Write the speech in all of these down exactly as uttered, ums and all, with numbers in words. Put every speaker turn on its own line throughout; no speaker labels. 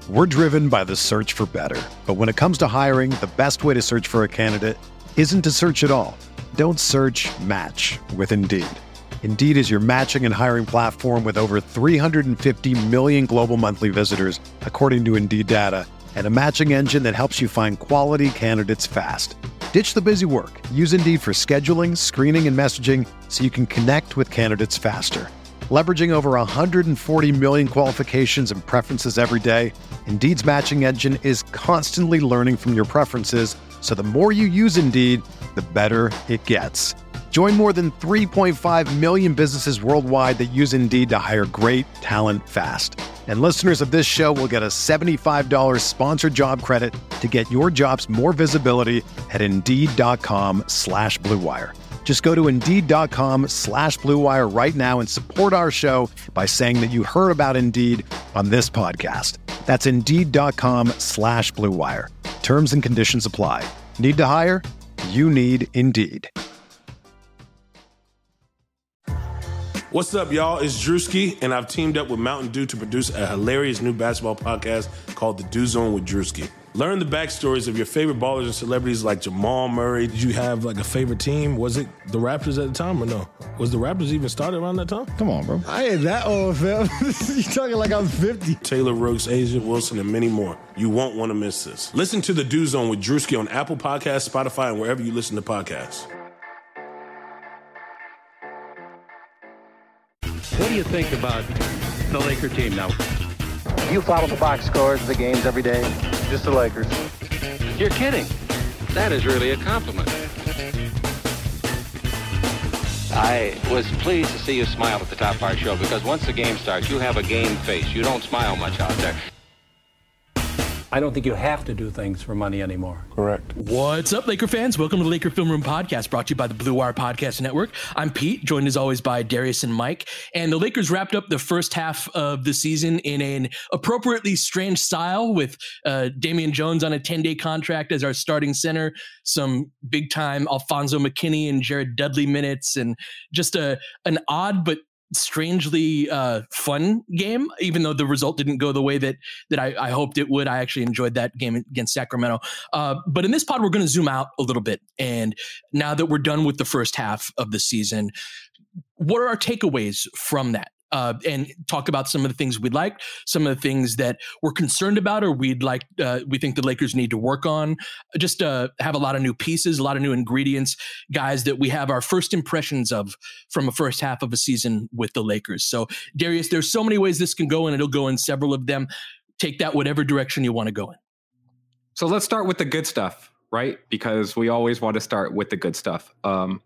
We're driven by the search for better. But when it comes to hiring, the best way to search for a candidate isn't to search at all. Don't search, match with Indeed. Indeed is your matching and hiring platform with over three hundred fifty million global monthly visitors, according to Indeed data, and a matching engine that helps you find quality candidates fast. Ditch the busy work. Use Indeed for scheduling, screening, and messaging so you can connect with candidates faster. Leveraging over one hundred forty million qualifications and preferences every day, Indeed's matching engine is constantly learning from your preferences, so the more you use Indeed, the better it gets. Join more than three point five million businesses worldwide that use Indeed to hire great talent fast. And listeners of this show will get a seventy-five dollars sponsored job credit to get your jobs more visibility at Indeed.com slash Blue Wire. Just go to Indeed.com slash Blue Wire right now and support our show by saying that you heard about Indeed on this podcast. That's Indeed.com slash Blue Wire. Terms and conditions apply. Need to hire? You need Indeed.
What's up, y'all? It's Drewski, and I've teamed up with Mountain Dew to produce a hilarious new basketball podcast called The Dew Zone with Drewski. Learn the backstories of your favorite ballers and celebrities like Jamal Murray. Did you have like a favorite team? Was it the Raptors at the time or no? Was the Raptors even started around that time?
Come on, bro. I ain't that old, fam. You talking like I'm fifty.
Taylor Rooks, Asia Wilson, and many more. You won't want to miss this. Listen to The Dew Zone with Drewski on Apple Podcasts, Spotify, and wherever you listen to podcasts.
What do you think about the Laker team now?
You follow the box scores of the games every day? Just the Lakers.
You're kidding. That is really a compliment. I was pleased to see you smile at the top of our show because once the game starts, you have a game face. You don't smile much out there.
I don't think you have to do things for money anymore.
Correct.
What's up, Laker fans? Welcome to the Laker Film Room Podcast, brought to you by the Blue Wire Podcast Network. I'm Pete, joined as always by Darius and Mike. And the Lakers wrapped up the first half of the season in an appropriately strange style with uh, Damian Jones on a ten-day contract as our starting center, some big-time Alfonso McKinney and Jared Dudley minutes, and just a an odd but strangely uh, fun game, even though the result didn't go the way that that I, I hoped it would. I actually enjoyed that game against Sacramento. Uh, but in this pod, we're going to zoom out a little bit. And now that we're done with the first half of the season, what are our takeaways from that? Uh, and talk about some of the things we liked, some of the things that we're concerned about, or we'd like, uh, we think the Lakers need to work on. Just uh, have a lot of new pieces, a lot of new ingredients, guys that we have our first impressions of from a first half of a season with the Lakers. So, Darius, there's so many ways this can go, and it'll go in several of them. Take that whatever direction you want to go in.
So let's start with the good stuff, right? Because we always want to start with the good stuff. Um,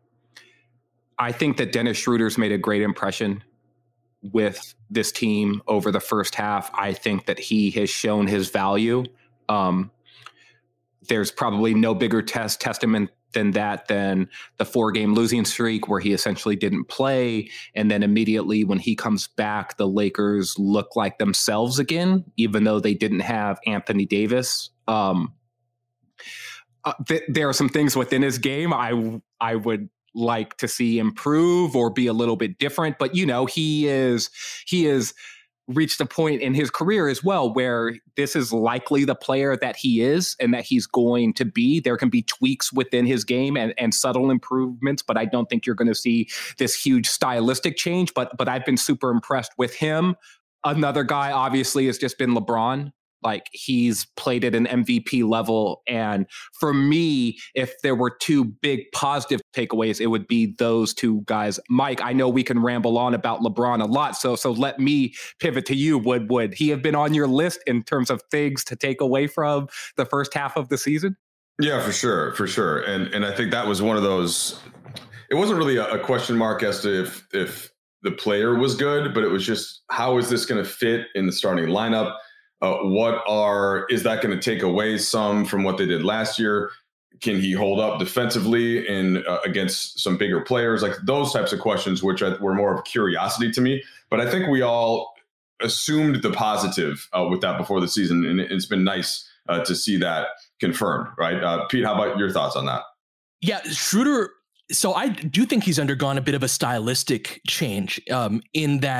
I think that Dennis Schroeder's made a great impression with this team over the first half. I think that he has shown his value. Um, there's probably no bigger test testament than that than the four game losing streak where he essentially didn't play. And then immediately when he comes back, the Lakers look like themselves again, even though they didn't have Anthony Davis. Um, uh, th- there are some things within his game I I would like to see improve or be a little bit different, but you know, he is he is reached a point in his career as well where this is likely the player that he is and that he's going to be. There can be tweaks within his game and, and subtle improvements, but I don't think you're going to see this huge stylistic change. But but I've been super impressed with him. Another guy obviously has just been LeBron. Like, he's played at an M V P level. And for me, if there were two big positive takeaways, it would be those two guys. Mike, I know we can ramble on about LeBron a lot. So so let me pivot to you. Would, would he have been on your list in terms of things to take away from the first half of the season?
Yeah, for sure. For sure. And and I think that was one of those, it wasn't really a, a question mark as to if, if the player was good, but it was just, how is this going to fit in the starting lineup? Uh, what are, is that going to take away some from what they did last year? Can he hold up defensively in uh, against some bigger players? Like those types of questions, which I, were more of curiosity to me. But I think we all assumed the positive uh, with that before the season. And it's been nice uh, to see that confirmed, right? Uh, Pete, how about your thoughts on that?
Yeah, Schroeder. So I do think he's undergone a bit of a stylistic change um, in that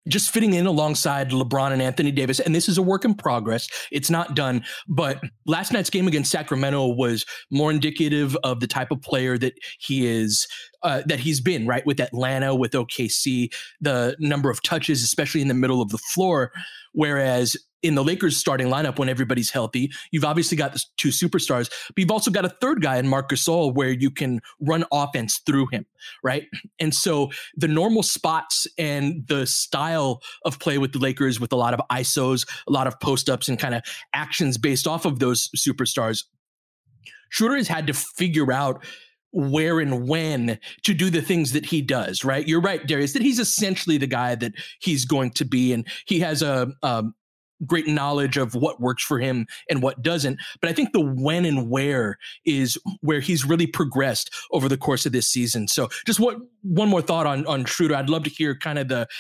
just fitting in alongside LeBron and Anthony Davis. And this is a work in progress. It's not done. But last night's game against Sacramento was more indicative of the type of player that he is, uh, that he's been, right? With Atlanta, with O K C, the number of touches, especially in the middle of the floor. Whereas in the Lakers starting lineup, when everybody's healthy, you've obviously got the two superstars, but you've also got a third guy in Marc Gasol where you can run offense through him, right? And so the normal spots and the style of play with the Lakers, with a lot of I S Os, a lot of post-ups and kind of actions based off of those superstars, Schroeder has had to figure out where and when to do the things that he does, right? You're right, Darius, that he's essentially the guy that he's going to be, and he has a, a great knowledge of what works for him and what doesn't. But I think the when and where is where he's really progressed over the course of this season. So just what, one more thought on, on Schroeder. I'd love to hear kind of the,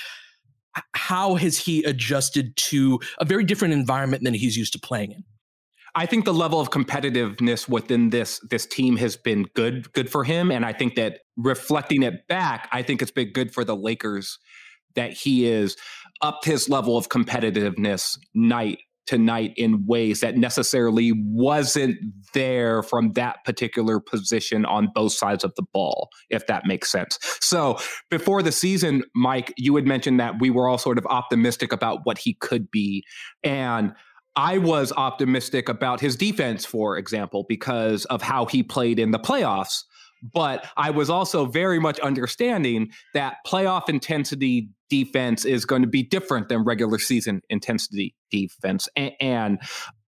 how has he adjusted to a very different environment than he's used to playing in?
I think the level of competitiveness within this this team has been good, good for him. And I think that reflecting it back, I think it's been good for the Lakers that he is upped his level of competitiveness night to night in ways that necessarily wasn't there from that particular position on both sides of the ball, if that makes sense. So before the season, Mike, you had mentioned that we were all sort of optimistic about what he could be. And I was optimistic about his defense, for example, because of how he played in the playoffs. But I was also very much understanding that playoff intensity defense is going to be different than regular season intensity defense. And, and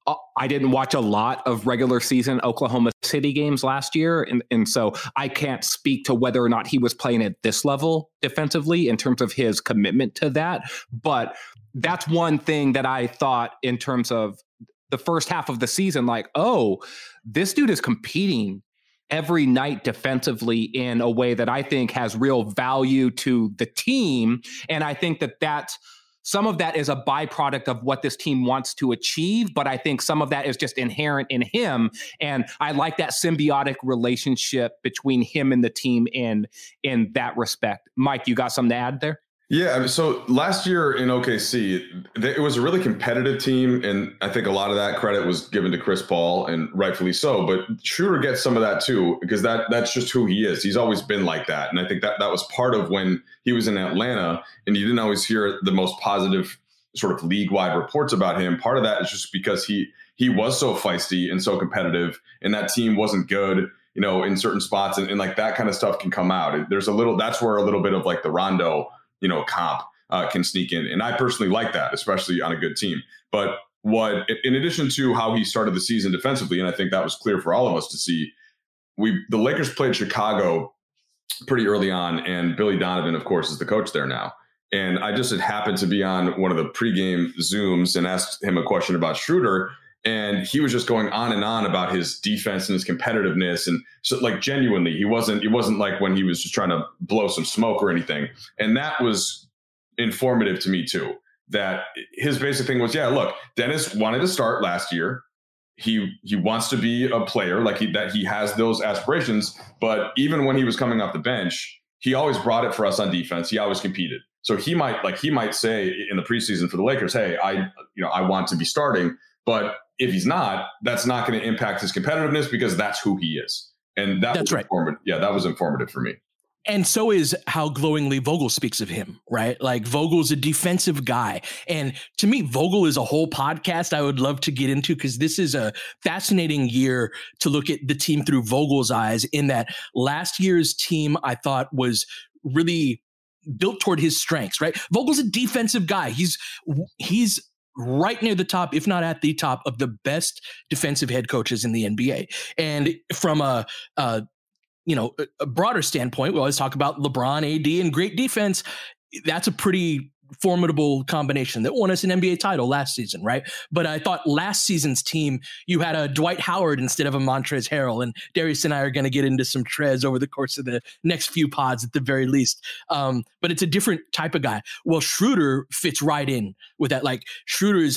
I didn't watch a lot of regular season Oklahoma City games last year. And, and so I can't speak to whether or not he was playing at this level defensively in terms of his commitment to that. But that's one thing that I thought in terms of the first half of the season, like, oh, this dude is competing every night defensively in a way that I think has real value to the team. And I think that that's, some of that is a byproduct of what this team wants to achieve, but I think some of that is just inherent in him. And I like that symbiotic relationship between him and the team in, in that respect. Mike, you got something to add there?
Yeah, I mean, so last year in O K C, it was a really competitive team, and I think a lot of that credit was given to Chris Paul, and rightfully so. But Schroeder gets some of that too, because that that's just who he is. He's always been like that, and I think that that was part of when he was in Atlanta, and you didn't always hear the most positive sort of league-wide reports about him. Part of that is just because he he was so feisty and so competitive, and that team wasn't good, you know, in certain spots, and, and like that kind of stuff can come out. There's a little, that's where a little bit of like the Rondo, you know, comp uh, can sneak in. And I personally like that, especially on a good team. But what, in addition to how he started the season defensively, and I think that was clear for all of us to see, we, the Lakers played Chicago pretty early on, and Billy Donovan, of course, is the coach there now. And I just had happened to be on one of the pregame Zooms and asked him a question about Schroeder. And he was just going on and on about his defense and his competitiveness. And so, like, genuinely, he wasn't, it wasn't like when he was just trying to blow some smoke or anything. And that was informative to me too, that his basic thing was, yeah, look, Dennis wanted to start last year. He, he wants to be a player, like he, that he has those aspirations. But even when he was coming off the bench, he always brought it for us on defense. He always competed. So he might, like, he might say in the preseason for the Lakers, hey, I, you know, I want to be starting. But if he's not, that's not going to impact his competitiveness, because that's who he is. And that
that's
was
right.
informative. Yeah, that was informative for me.
And so is how glowingly Vogel speaks of him, right? Like, Vogel's a defensive guy. And to me, Vogel is a whole podcast I would love to get into, because this is a fascinating year to look at the team through Vogel's eyes, in that last year's team, I thought, was really built toward his strengths, right? Vogel's a defensive guy. He's, he's, right near the top, if not at the top, of the best defensive head coaches in the N B A. And from a, a you know, a broader standpoint, we always talk about LeBron, A D, and great defense. That's a pretty formidable combination that won us an N B A title last season, right? But I thought last season's team, you had a Dwight Howard instead of a Montrezl Harrell, and Darius and I are going to get into some Trez over the course of the next few pods at the very least. Um, but it's a different type of guy. Well, Schroeder fits right in with that. Like, Schroeder's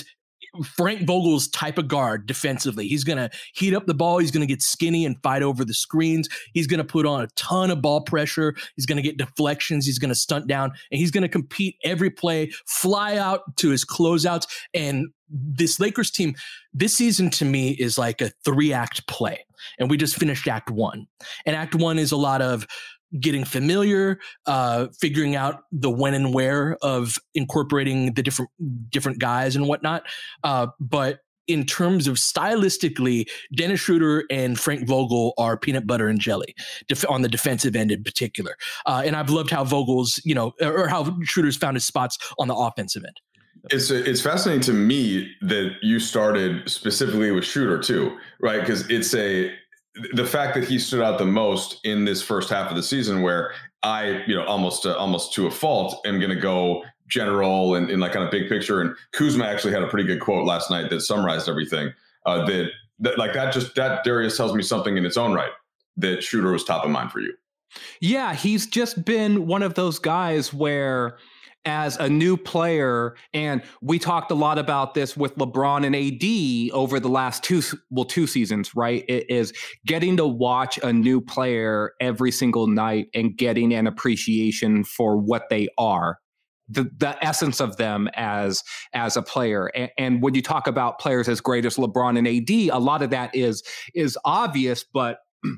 Frank Vogel's type of guard defensively. He's going to heat up the ball. He's going to get skinny and fight over the screens. He's going to put on a ton of ball pressure. He's going to get deflections. He's going to stunt down, and he's going to compete every play, fly out to his closeouts. And this Lakers team this season to me is like a three act play. And we just finished act one. And act one is a lot of getting familiar, uh, figuring out the when and where of incorporating the different different guys and whatnot. Uh, but in terms of stylistically, Dennis Schroeder and Frank Vogel are peanut butter and jelly def- on the defensive end in particular. Uh, and I've loved how Vogel's, you know, or how Schroeder's found his spots on the offensive end.
It's it's fascinating to me that you started specifically with Schroeder too, right? Because it's a the fact that he stood out the most in this first half of the season, where I, you know, almost uh, almost to a fault, am going to go general and, and like kind of big picture. And Kuzma actually had a pretty good quote last night that summarized everything. Uh, that, that like that just that Darius tells me something in its own right, that Schroeder was top of mind for you.
Yeah, he's just been one of those guys where, as a new player, and we talked a lot about this with LeBron and A D over the last two, well, two seasons, right? It is getting to watch a new player every single night and getting an appreciation for what they are, the the essence of them as as a player. And, and when you talk about players as great as LeBron and A D, a lot of that is is obvious, but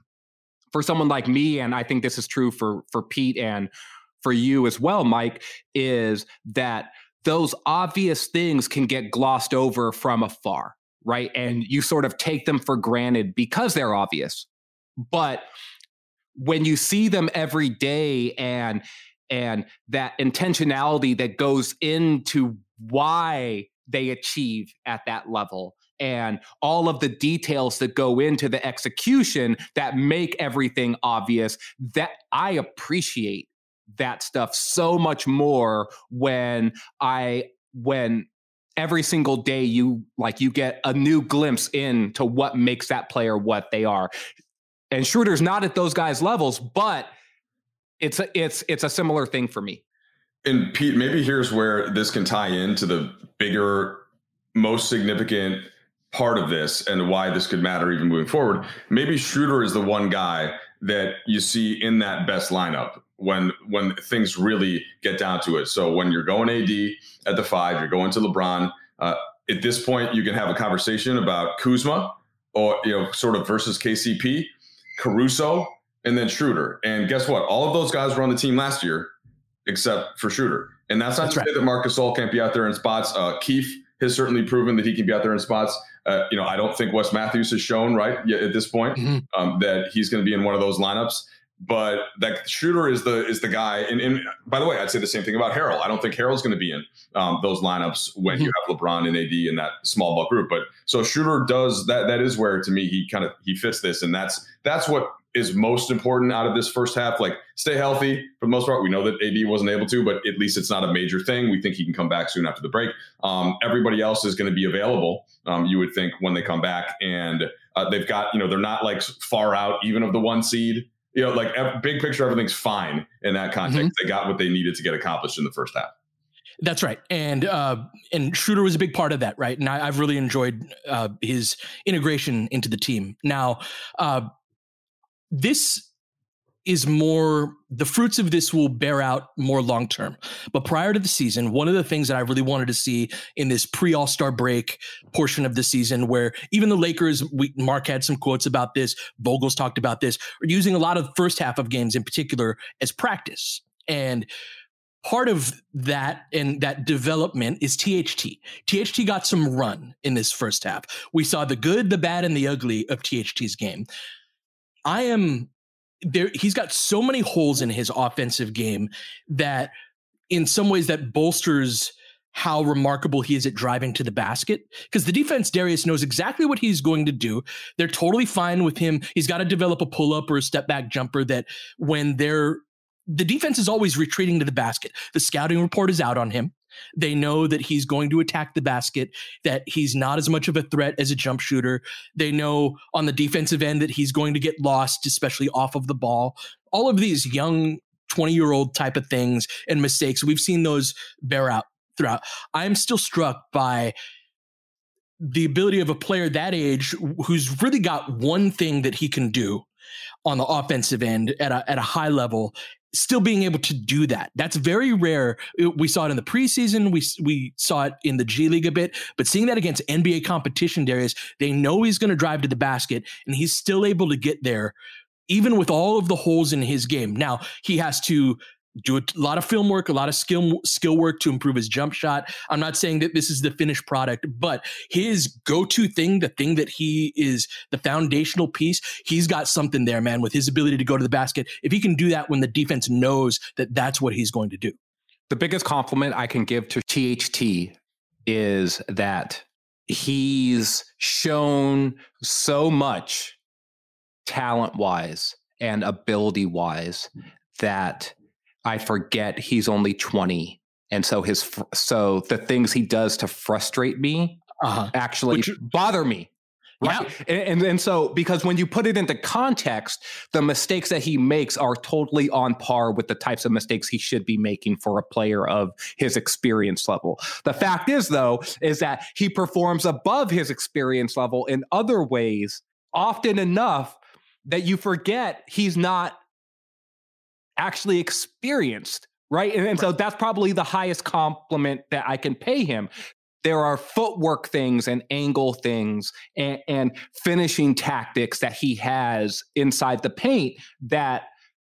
for someone like me, and I think this is true for for Pete and for you as well, Mike, is that those obvious things can get glossed over from afar, right? And you sort of take them for granted because they're obvious. But when you see them every day, and and that intentionality that goes into why they achieve at that level, and all of the details that go into the execution that make everything obvious, that I appreciate that stuff so much more when I, when every single day you like, you get a new glimpse into what makes that player what they are. And Schroeder's not at those guys' levels, but it's a, it's, it's a similar thing for me.
And Pete, maybe here's where this can tie into the bigger, most significant part of this and why this could matter even moving forward. Maybe Schroeder is the one guy that you see in that best lineup when when things really get down to it. So when you're going A D at the five, you're going to LeBron. Uh, at this point, you can have a conversation about Kuzma, or you know, sort of versus K C P, Caruso, and then Schroeder. And guess what? All of those guys were on the team last year, except for Schroeder. And that's not that's to right. say that Marc Gasol can't be out there in spots. Uh, Keith has certainly proven that he can be out there in spots. Uh, you know, I don't think Wes Matthews has shown right yet at this point mm-hmm. um, that he's going to be in one of those lineups. But that Schroeder is the is the guy. And, and by the way, I'd say the same thing about Harrell. I don't think Harrell's going to be in um, those lineups when mm-hmm. you have LeBron and A D in that small ball group. But so Schroeder does that. That is where, to me, he kind of he fits this, and that's that's what is most important out of this first half. Like, stay healthy for the most part. We know that A D wasn't able to, but at least it's not a major thing. We think he can come back soon after the break. Um, everybody else is going to be available, um, you would think, when they come back. And uh, they've got, you know, they're not like far out even of the one seed. You know, like big picture, everything's fine in that context. Mm-hmm. They got what they needed to get accomplished in the first half.
That's right. And uh, and Schroeder was a big part of that, right? And I, I've really enjoyed uh, his integration into the team. Now, uh, this is more, the fruits of this will bear out more long-term. But prior to the season, one of the things that I really wanted to see in this pre-All-Star break portion of the season, where even the Lakers, we, Mark had some quotes about this, Vogel's talked about this, are using a lot of the first half of games in particular as practice. And part of that and that development is T H T. T H T got some run in this first half. We saw the good, the bad, and the ugly of T H T's game. I am there. He's got so many holes in his offensive game that in some ways that bolsters how remarkable he is at driving to the basket, because the defense, Darius, knows exactly what he's going to do. They're totally fine with him. He's got to develop a pull up or a step back jumper that when they're, the defense is always retreating to the basket. The scouting report is out on him. They know that he's going to attack the basket, that he's not as much of a threat as a jump shooter. They know on the defensive end that he's going to get lost, especially off of the ball. All of these young twenty-year-old type of things and mistakes, we've seen those bear out throughout. I'm still struck by the ability of a player that age who's really got one thing that he can do on the offensive end at a, at a high level, still being able to do that. That's very rare. We saw it in the preseason. We we saw it in the G League a bit, but seeing that against N B A competition, Darius, they know he's going to drive to the basket and he's still able to get there, even with all of the holes in his game. Now he has to do a lot of film work, a lot of skill skill work to improve his jump shot. I'm not saying that this is the finished product, but his go-to thing, the thing that he is the foundational piece, he's got something there, man, with his ability to go to the basket. If he can do that when the defense knows that that's what he's going to do.
The biggest compliment I can give to T H T is that he's shown so much talent-wise and ability-wise that I forget he's only twenty. And so his, so the things he does to frustrate me uh-huh. actually Which, bother me. Right. Yeah. And, and and so because when you put it into context, the mistakes that he makes are totally on par with the types of mistakes he should be making for a player of his experience level. The fact is, though, is that he performs above his experience level in other ways often enough that you forget he's not actually experienced, right? And, and right. so that's probably the highest compliment that I can pay him. There are footwork things and angle things and, and finishing tactics that he has inside the paint that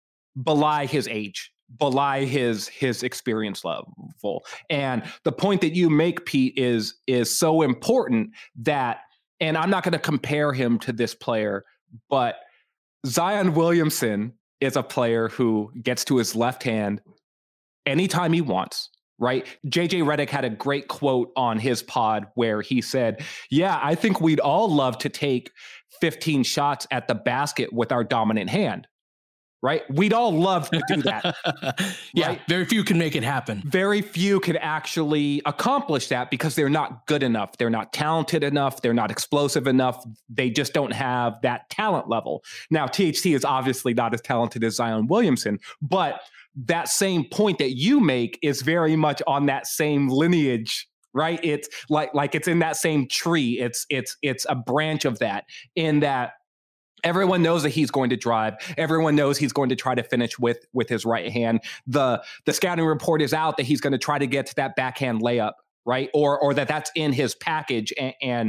belie his age, belie his his experience level. And the point that you make, Pete, is is so important that, and I'm not going to compare him to this player, but Zion Williamson is a player who gets to his left hand anytime he wants, right? J J Redick had a great quote on his pod where he said, yeah, I think we'd all love to take fifteen shots at the basket with our dominant hand, right? We'd all love to do that.
yeah,
right?
Very few can make it happen.
Very few can actually accomplish that because they're not good enough. They're not talented enough. They're not explosive enough. They just don't have that talent level. Now, T H T is obviously not as talented as Zion Williamson, but that same point that you make is very much on that same lineage, right? It's like like it's in that same tree. It's it's it's a branch of that, in that everyone knows that he's going to drive. Everyone knows he's going to try to finish with with his right hand. The the scouting report is out that he's going to try to get to that backhand layup, right? Or or that that's in his package and and,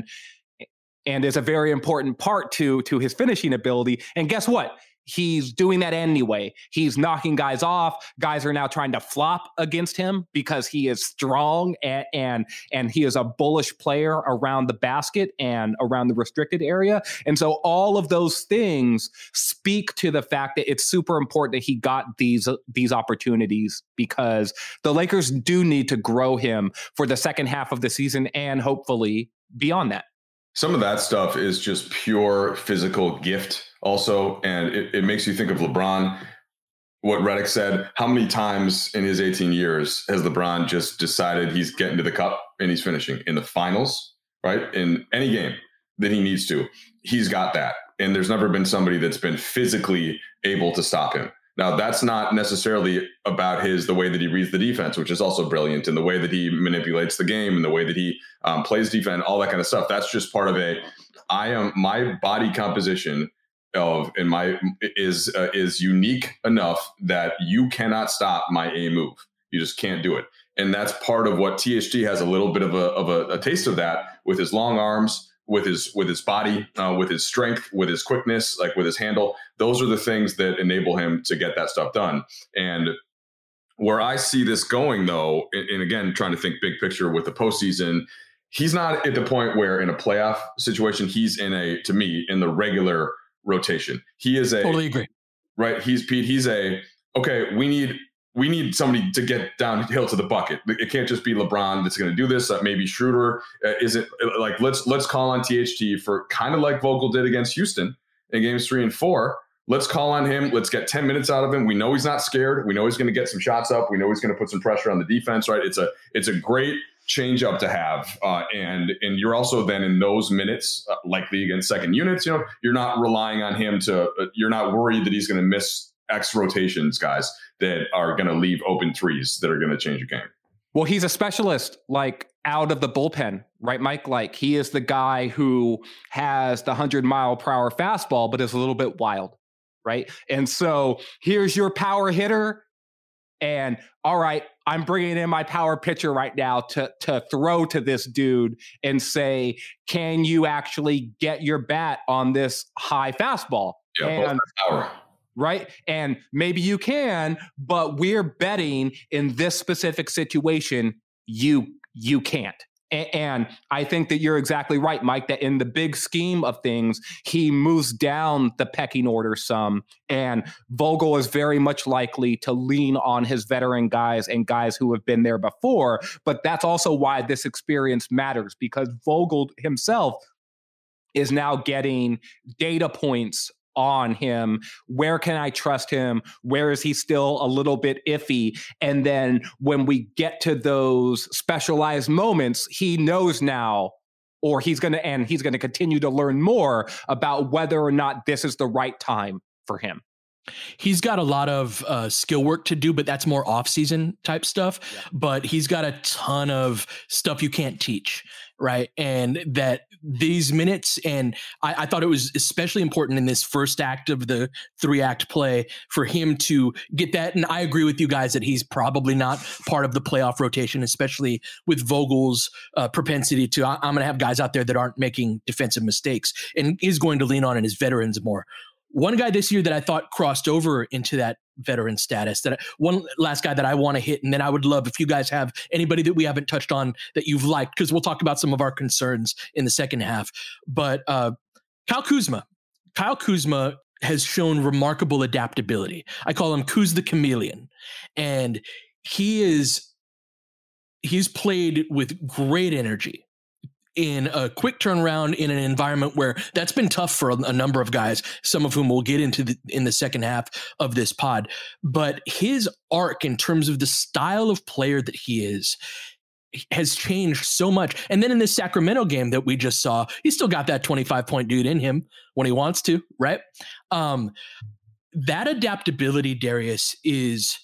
and is a very important part to to his finishing ability. And guess what? He's doing that anyway. He's knocking guys off. Guys are now trying to flop against him because he is strong and and, and he is a bullish player around the basket and around the restricted area. And so all of those things speak to the fact that it's super important that he got these, these opportunities, because the Lakers do need to grow him for the second half of the season and hopefully beyond that.
Some of that stuff is just pure physical gift also, and it, it makes you think of LeBron. What Redick said, how many times in his eighteen years has LeBron just decided he's getting to the cup and he's finishing in the finals, right? In any game that he needs to, he's got that. And there's never been somebody that's been physically able to stop him. Now, that's not necessarily about his, the way that he reads the defense, which is also brilliant, and the way that he manipulates the game and the way that he um, plays defense, all that kind of stuff. That's just part of a, I am, my body composition of, and my is, uh, is unique enough that you cannot stop my A move. You just can't do it. And that's part of what T H T has a little bit of a, of a, a taste of that with his long arms, with his with his body, uh, with his strength, with his quickness, like with his handle. Those are the things that enable him to get that stuff done. And where I see this going, though, and, and again, trying to think big picture with the postseason, he's not at the point where in a playoff situation, he's in a, to me, in the regular rotation. He is a
totally agree.
Right. He's Pete. He's a, okay, we need we need somebody to get downhill to the bucket. It can't just be LeBron that's going to do this. Uh, maybe Schroeder. Uh, is it like, let's let's call on T H T for kind of like Vogel did against Houston in games three and four. Let's call on him. Let's get ten minutes out of him. We know he's not scared. We know he's going to get some shots up. We know he's going to put some pressure on the defense, right? It's a it's a great change up to have. Uh, and and you're also then in those minutes, uh, likely against second units, you know, you're not relying on him to, uh, you're not worried that he's going to miss X rotations, guys, that are going to leave open threes that are going to change a game.
Well, he's a specialist, like out of the bullpen, right, Mike? Like he is the guy who has the hundred mile per hour fastball, but is a little bit wild, right? And so here's your power hitter. And all right, I'm bringing in my power pitcher right now to, to throw to this dude and say, can you actually get your bat on this high fastball?
Yeah,
and,
power.
Right. And maybe you can, but we're betting in this specific situation, you you can't. And I think that you're exactly right, Mike, that in the big scheme of things, he moves down the pecking order some. And Vogel is very much likely to lean on his veteran guys and guys who have been there before. But that's also why this experience matters, because Vogel himself is now getting data points on him. Where can I trust him? Where is he still a little bit iffy? And then when we get to those specialized moments, he knows now, or he's going to, and he's going to continue to learn more about whether or not this is the right time for him.
He's got a lot of uh, skill work to do, but that's more off-season type stuff. Yeah. But he's got a ton of stuff you can't teach, right? And that these minutes, and I, I thought it was especially important in this first act of the three-act play for him to get that. And I agree with you guys that he's probably not part of the playoff rotation, especially with Vogel's uh, propensity to, I, I'm going to have guys out there that aren't making defensive mistakes, and is going to lean on in his veterans more. One guy this year that I thought crossed over into that veteran status, that I, one last guy that I want to hit, and then I would love if you guys have anybody that we haven't touched on that you've liked, because we'll talk about some of our concerns in the second half. But uh, Kyle Kuzma, Kyle Kuzma has shown remarkable adaptability. I call him Kuz the Chameleon, and he is he's played with great energy in a quick turnaround in an environment where that's been tough for a, a number of guys, some of whom we'll get into the, in the second half of this pod. But his arc in terms of the style of player that he is has changed so much. And then in this Sacramento game that we just saw, he's still got that twenty-five point dude in him when he wants to, right? Um, that adaptability, Darius, is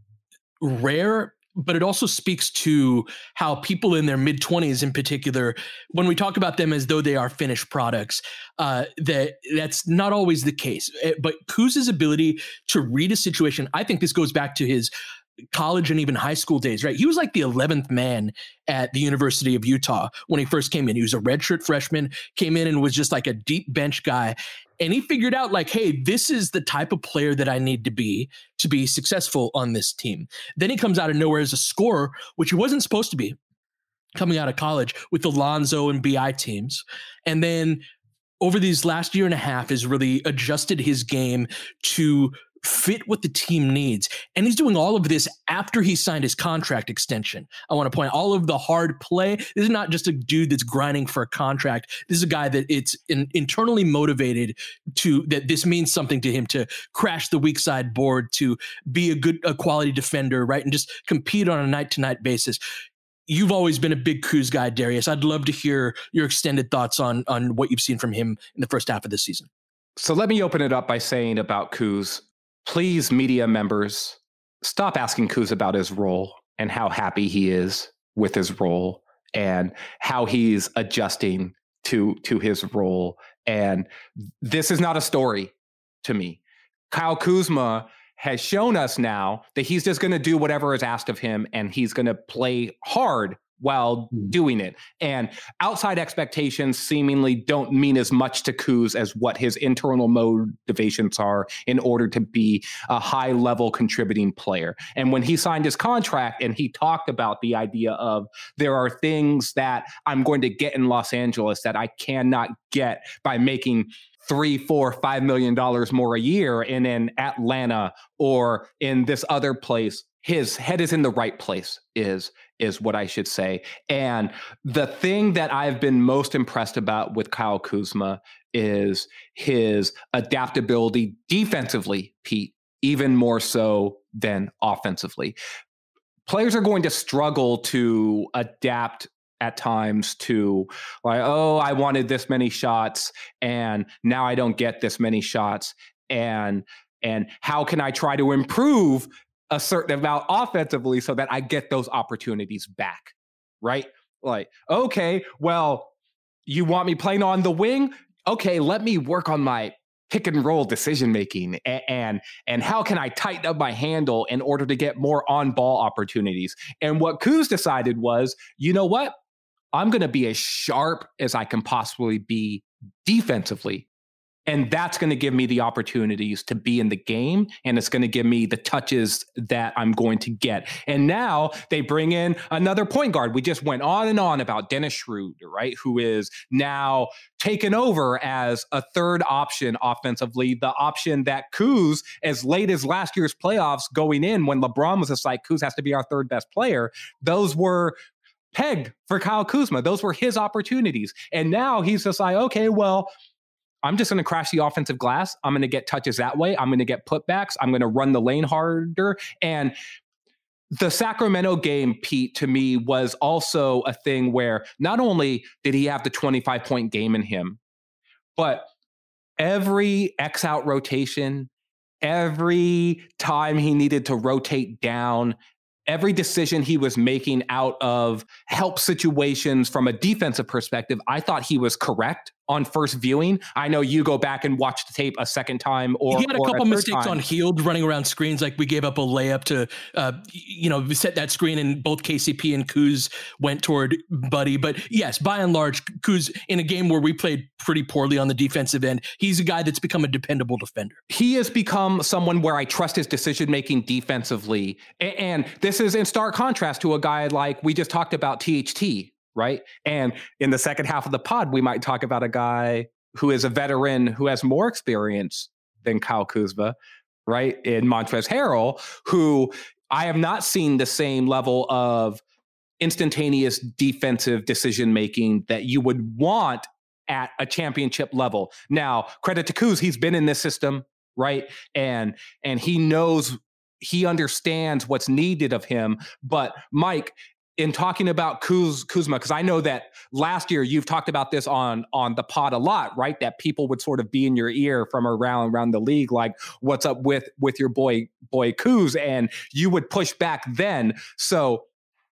rare, but it also speaks to how people in their mid-twenties in particular, when we talk about them as though they are finished products, uh, that that's not always the case. But Kuz's ability to read a situation, I think this goes back to his college and even high school days, right? He was like the eleventh man at the University of Utah when he first came in. He was a redshirt freshman, came in and was just like a deep bench guy. And he figured out like, hey, this is the type of player that I need to be to be successful on this team. Then he comes out of nowhere as a scorer, which he wasn't supposed to be coming out of college with the Lonzo and B I teams. And then over these last year and a half has really adjusted his game to fit what the team needs. And he's doing all of this after he signed his contract extension. I want to point out all of the hard play. This is not just a dude that's grinding for a contract. This is a guy that it's in, internally motivated to, that this means something to him, to crash the weak side board, to be a good, a quality defender, right? And just compete on a night to night basis. You've always been a big Kuz guy, Darius. I'd love to hear your extended thoughts on, on what you've seen from him in the first half of the season.
So let me open it up by saying about Kuz, please, media members, stop asking Kuz about his role and how happy he is with his role and how he's adjusting to, to his role. And this is not a story to me. Kyle Kuzma has shown us now that he's just going to do whatever is asked of him, and he's going to play hard while doing it. And outside expectations seemingly don't mean as much to Kuz as what his internal motivations are in order to be a high level contributing player. And when he signed his contract and he talked about the idea of there are things that I'm going to get in Los Angeles that I cannot get by making three, four, five million dollars more a year in in Atlanta or in this other place, his head is in the right place, is is what I should say. And the thing that I've been most impressed about with Kyle Kuzma is his adaptability defensively, Pete, even more so than offensively. Players are going to struggle to adapt at times to like, oh, I wanted this many shots and now I don't get this many shots. And, and how can I try to improve a certain amount offensively so that I get those opportunities back, right? Like, okay, well, you want me playing on the wing? Okay, let me work on my pick and roll decision making and, and and how can I tighten up my handle in order to get more on ball opportunities. And what Kuz decided was, you know what? I'm going to be as sharp as I can possibly be defensively. And that's going to give me the opportunities to be in the game. And it's going to give me the touches that I'm going to get. And now they bring in another point guard. We just went on and on about Dennis Schroeder, right? Who is now taken over as a third option offensively. The option that Kuz, as late as last year's playoffs going in, when LeBron was just like, Kuz has to be our third best player. Those were pegged for Kyle Kuzma. Those were his opportunities. And now he's just like, okay, well, I'm just going to crash the offensive glass. I'm going to get touches that way. I'm going to get putbacks. I'm going to run the lane harder. And the Sacramento game, Pete, to me was also a thing where not only did he have the twenty-five point game in him, but every X out rotation, every time he needed to rotate down, every decision he was making out of help situations from a defensive perspective, I thought he was correct on first viewing. I know you go back and watch the tape a second time, or
he had a
or
couple
a
mistakes
time.
on Hield running around screens. Like we gave up a layup to, uh, you know, set that screen, and both K C P and Kuz went toward Buddy. But yes, by and large, Kuz, in a game where we played pretty poorly on the defensive end, he's a guy that's become a dependable defender.
He has become someone where I trust his decision-making defensively. And this is in stark contrast to a guy like we just talked about, T H T, right? And in the second half of the pod, we might talk about a guy who is a veteran who has more experience than Kyle Kuzma, right? In Montrezl Harrell, who I have not seen the same level of instantaneous defensive decision-making that you would want at a championship level. Now, credit to Kuz, he's been in this system, right? And, and he knows, he understands what's needed of him. But Mike, in talking about Kuz, Kuzma, because I know that last year you've talked about this on, on the pod a lot, right? That people would sort of be in your ear from around, around the league, like, what's up with, with your boy, boy Kuz? And you would push back then. So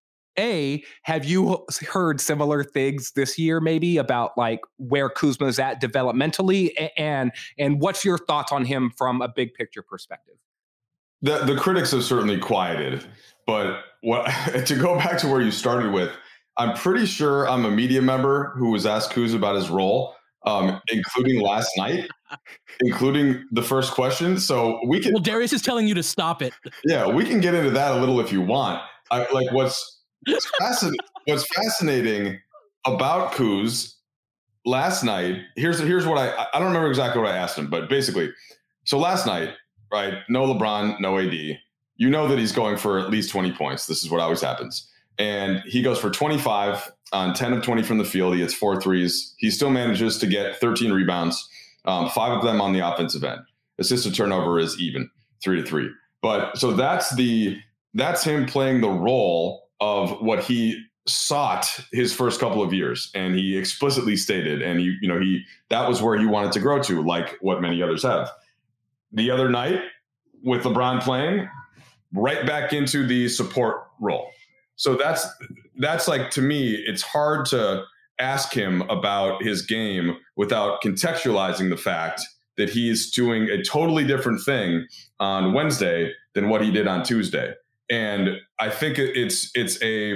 A, have you heard similar things this year maybe about like where Kuzma's at developmentally? And, and what's your thoughts on him from a big picture perspective?
The, the critics have certainly quieted, but what to go back to where you started with, I'm pretty sure I'm a media member who was asked Kuz about his role, um, including last night, including the first question. So we can. Well,
Darius is telling you to stop it.
Yeah, we can get into that a little if you want. I, like what's what's fascinating. What's fascinating about Kuz last night. Here's here's what I I don't remember exactly what I asked him, but basically, so last night, right? No LeBron, no A D. You know that he's going for at least twenty points. This is what always happens. And he goes for twenty-five on ten of twenty from the field. He hits four threes. He still manages to get thirteen rebounds, um, five of them on the offensive end. Assist to turnover is even, three to three. But so that's the that's him playing the role of what he sought his first couple of years. And he explicitly stated, and he, you know, he that was where he wanted to grow to, like what many others have. The other night, with LeBron playing, right back into the support role. So that's that's like, to me, it's hard to ask him about his game without contextualizing the fact that he's doing a totally different thing on Wednesday than what he did on Tuesday. And I think it's it's a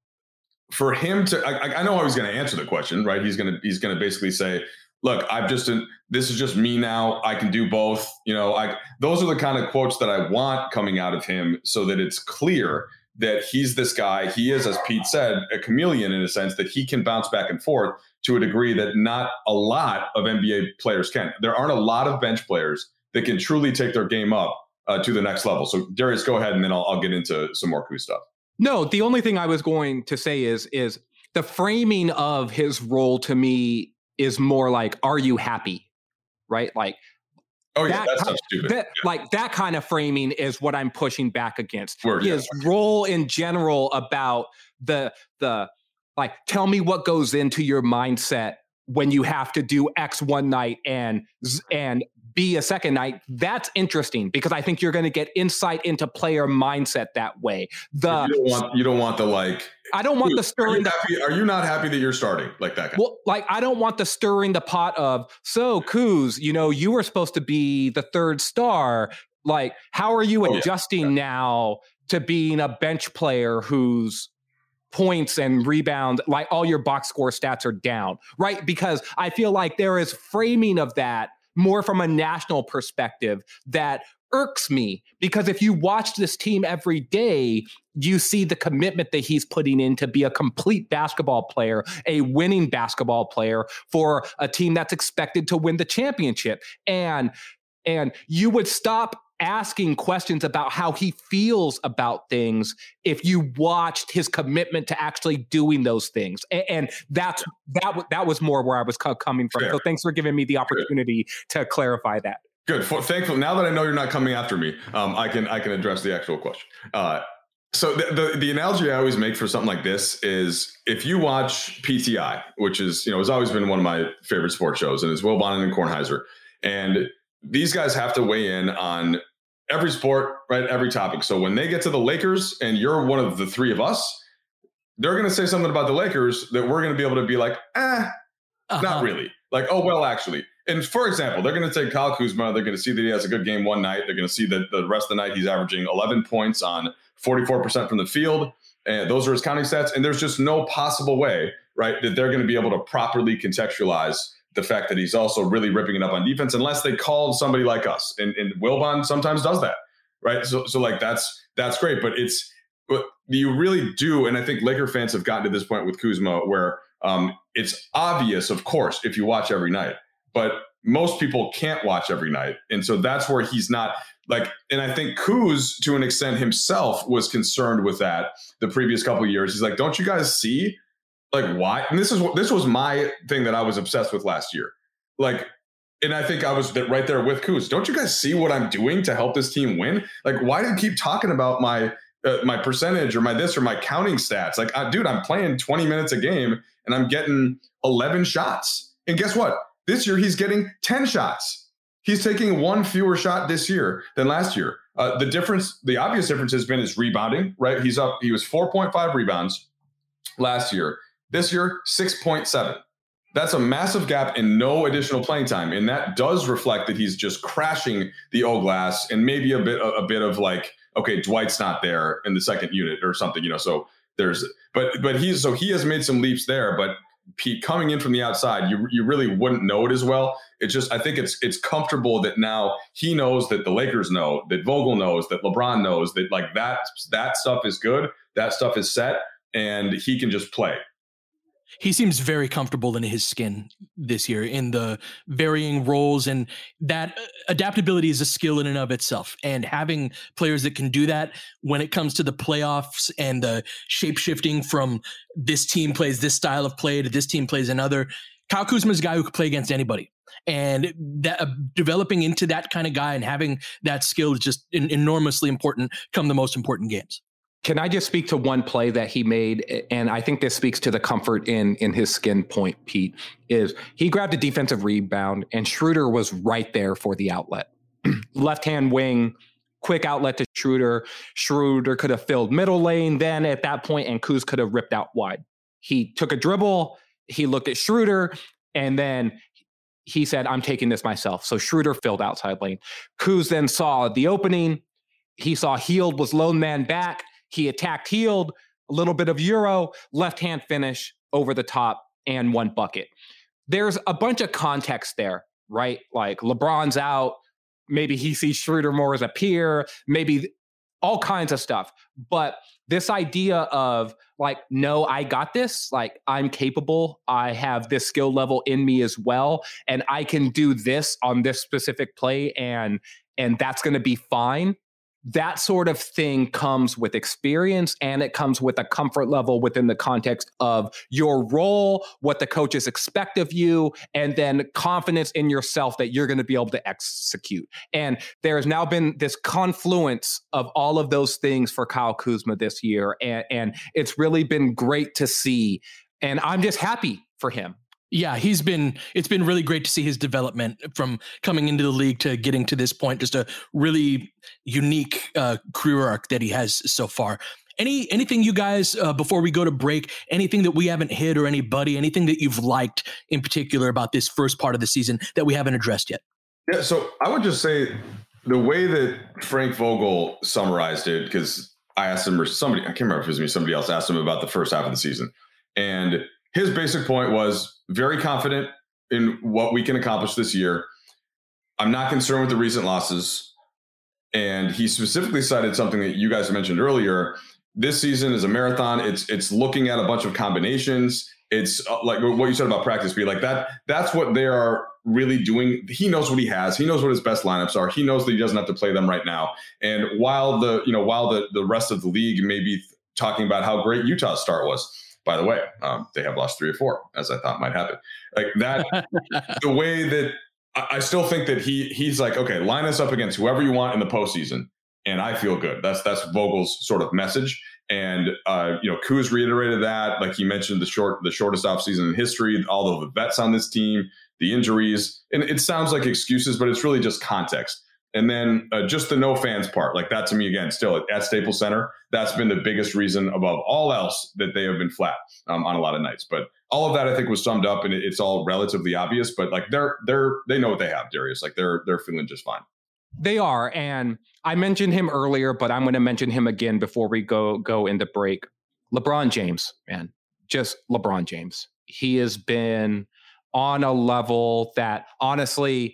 for him to I, I know how he's going to answer the question, right? He's going to he's going to basically say, look, I've just, this is just me now. I can do both. You know, I, those are the kind of quotes that I want coming out of him so that it's clear that he's this guy. He is, as Pete said, a chameleon in a sense that he can bounce back and forth to a degree that not a lot of N B A players can. There aren't a lot of bench players that can truly take their game up uh, to the next level. So Darius, go ahead, and then I'll, I'll get into some more cool stuff.
No, the only thing I was going to say is, is the framing of his role to me is more like, are you happy? Right? Like,
oh yeah,
that,
that's kind, stupid.
That,
yeah.
Like that kind of framing is what I'm pushing back against.
Word,
his
yeah.
role in general about the the like, tell me what goes into your mindset when you have to do X one night and and be a second night, that's interesting because I think you're going to get insight into player mindset that way. The
you don't want, you don't want the like.
I don't want the stirring.
Are you, happy, are you not happy that you're starting like that guy?
Well, like I don't want the stirring the pot of so Kuz, you know, you were supposed to be the third star. Like, how are you
oh,
adjusting
yeah.
now to being a bench player whose points and rebounds, like all your box score stats are down, right? Because I feel like there is framing of that more from a national perspective that irks me, because if you watch this team every day, you see the commitment that he's putting in to be a complete basketball player, a winning basketball player for a team that's expected to win the championship. And, and you would stop asking questions about how he feels about things if you watched his commitment to actually doing those things. And, and that's that that was more where I was co- coming from. Fair. So thanks for giving me the opportunity Good. to clarify that.
Good. For, thankful. Now that I know you're not coming after me, um, I can I can address the actual question. Uh, so the, the the analogy I always make for something like this is if you watch P T I, which is, you know, has always been one of my favorite sports shows, and it's Wilbon and Kornheiser, and these guys have to weigh in on every sport, right? Every topic. So when they get to the Lakers and you're one of the three of us, they're going to say something about the Lakers that we're going to be able to be like, eh, uh-huh. not really. Like, oh, well, actually. And for example, they're going to take Kyle Kuzma. They're going to see that he has a good game one night. They're going to see that the rest of the night he's averaging eleven points on forty-four percent from the field. And those are his counting stats. And there's just no possible way, right, that they're going to be able to properly contextualize the fact that he's also really ripping it up on defense, unless they called somebody like us. And, and Wilbon sometimes does that, right? So, so like that's that's great, but it's but you really do, and I think Laker fans have gotten to this point with Kuzma where um, it's obvious, of course, if you watch every night, but most people can't watch every night, and so that's where he's not like. And I think Kuz, to an extent, himself was concerned with that the previous couple of years. He's like, "Don't you guys see?" Like, why? And this is this was my thing that I was obsessed with last year. Like, and I think I was right there with Kuz. Don't you guys see what I'm doing to help this team win? Like, why do you keep talking about my uh, my percentage or my this or my counting stats? Like, uh, dude, I'm playing twenty minutes a game and I'm getting eleven shots. And guess what? This year he's getting ten shots. He's taking one fewer shot this year than last year. Uh, the difference, the obvious difference has been his rebounding, right? He's up. He was four point five rebounds last year. This year, six point seven. That's a massive gap and no additional playing time. And that does reflect that he's just crashing the O glass and maybe a bit a, a bit of like, okay, Dwight's not there in the second unit or something, you know. So there's but but he's so he has made some leaps there, but Pete coming in from the outside, you you really wouldn't know it as well. It's just I think it's it's comfortable that now he knows that the Lakers know, that Vogel knows, that LeBron knows that like that that stuff is good, that stuff is set, and he can just play.
He seems very comfortable in his skin this year in the varying roles, and that adaptability is a skill in and of itself. And having players that can do that when it comes to the playoffs and the shape shifting from this team plays this style of play to this team plays another. Kyle Kuzma is a guy who could play against anybody, and that uh, developing into that kind of guy and having that skill is just in, enormously important come the most important games.
Can I just speak to one play that he made? And I think this speaks to the comfort in in his skin point, Pete, is he grabbed a defensive rebound and Schroeder was right there for the outlet. Left-hand wing, quick outlet to Schroeder. Schroeder could have filled middle lane then at that point, and Kuz could have ripped out wide. He took a dribble, he looked at Schroeder, and then he said, I'm taking this myself. So Schroeder filled outside lane. Kuz then saw the opening. He saw Hield was lone man back. He attacked Hield, a little bit of Euro, left-hand finish over the top, and one bucket. There's a bunch of context there, right? Like LeBron's out. Maybe he sees Schroeder more as a peer, maybe all kinds of stuff. But this idea of like, no, I got this. Like, I'm capable. I have this skill level in me as well. And I can do this on this specific play, and and that's going to be fine. That sort of thing comes with experience, and it comes with a comfort level within the context of your role, what the coaches expect of you, and then confidence in yourself that you're going to be able to execute. And there has now been this confluence of all of those things for Kyle Kuzma this year, and, and it's really been great to see. And I'm just happy for him.
Yeah, he's been, it's been really great to see his development from coming into the league to getting to this point. Just a really unique uh, career arc that he has so far. Any anything you guys, uh, before we go to break, anything that we haven't hit or anybody, anything that you've liked in particular about this first part of the season that we haven't addressed yet?
Yeah, so I would just say the way that Frank Vogel summarized it, because I asked him or somebody, I can't remember if it was me, somebody else asked him about the first half of the season. And his basic point was very confident in what we can accomplish this year. I'm not concerned with the recent losses. And he specifically cited something that you guys mentioned earlier. This season is a marathon. It's it's looking at a bunch of combinations. It's uh, like what you said about practice speed. Like that. That's what they are really doing. He knows what he has. He knows what his best lineups are. He knows that he doesn't have to play them right now. And while the you know while the the rest of the league may be talking about how great Utah's start was, by the way, um, they have lost three or four, as I thought might happen. Like that. The way that I, I still think that he he's like, okay, line us up against whoever you want in the postseason. And I feel good. That's that's Vogel's sort of message. And uh, you know, Kuz reiterated that. Like he mentioned, the short, the shortest offseason in history. All of the vets on this team, the injuries, and it sounds like excuses, but it's really just context. And then uh, just the no fans part, like that to me again, still at, at Staples Center, that's been the biggest reason above all else that they have been flat um, on a lot of nights. But all of that I think was summed up, and it, it's all relatively obvious. But like they're they're they know what they have, Darius. Like they're they're feeling just fine.
They are, and I mentioned him earlier, but I'm going to mention him again before we go go into break. LeBron James, man, just LeBron James. He has been on a level that, honestly,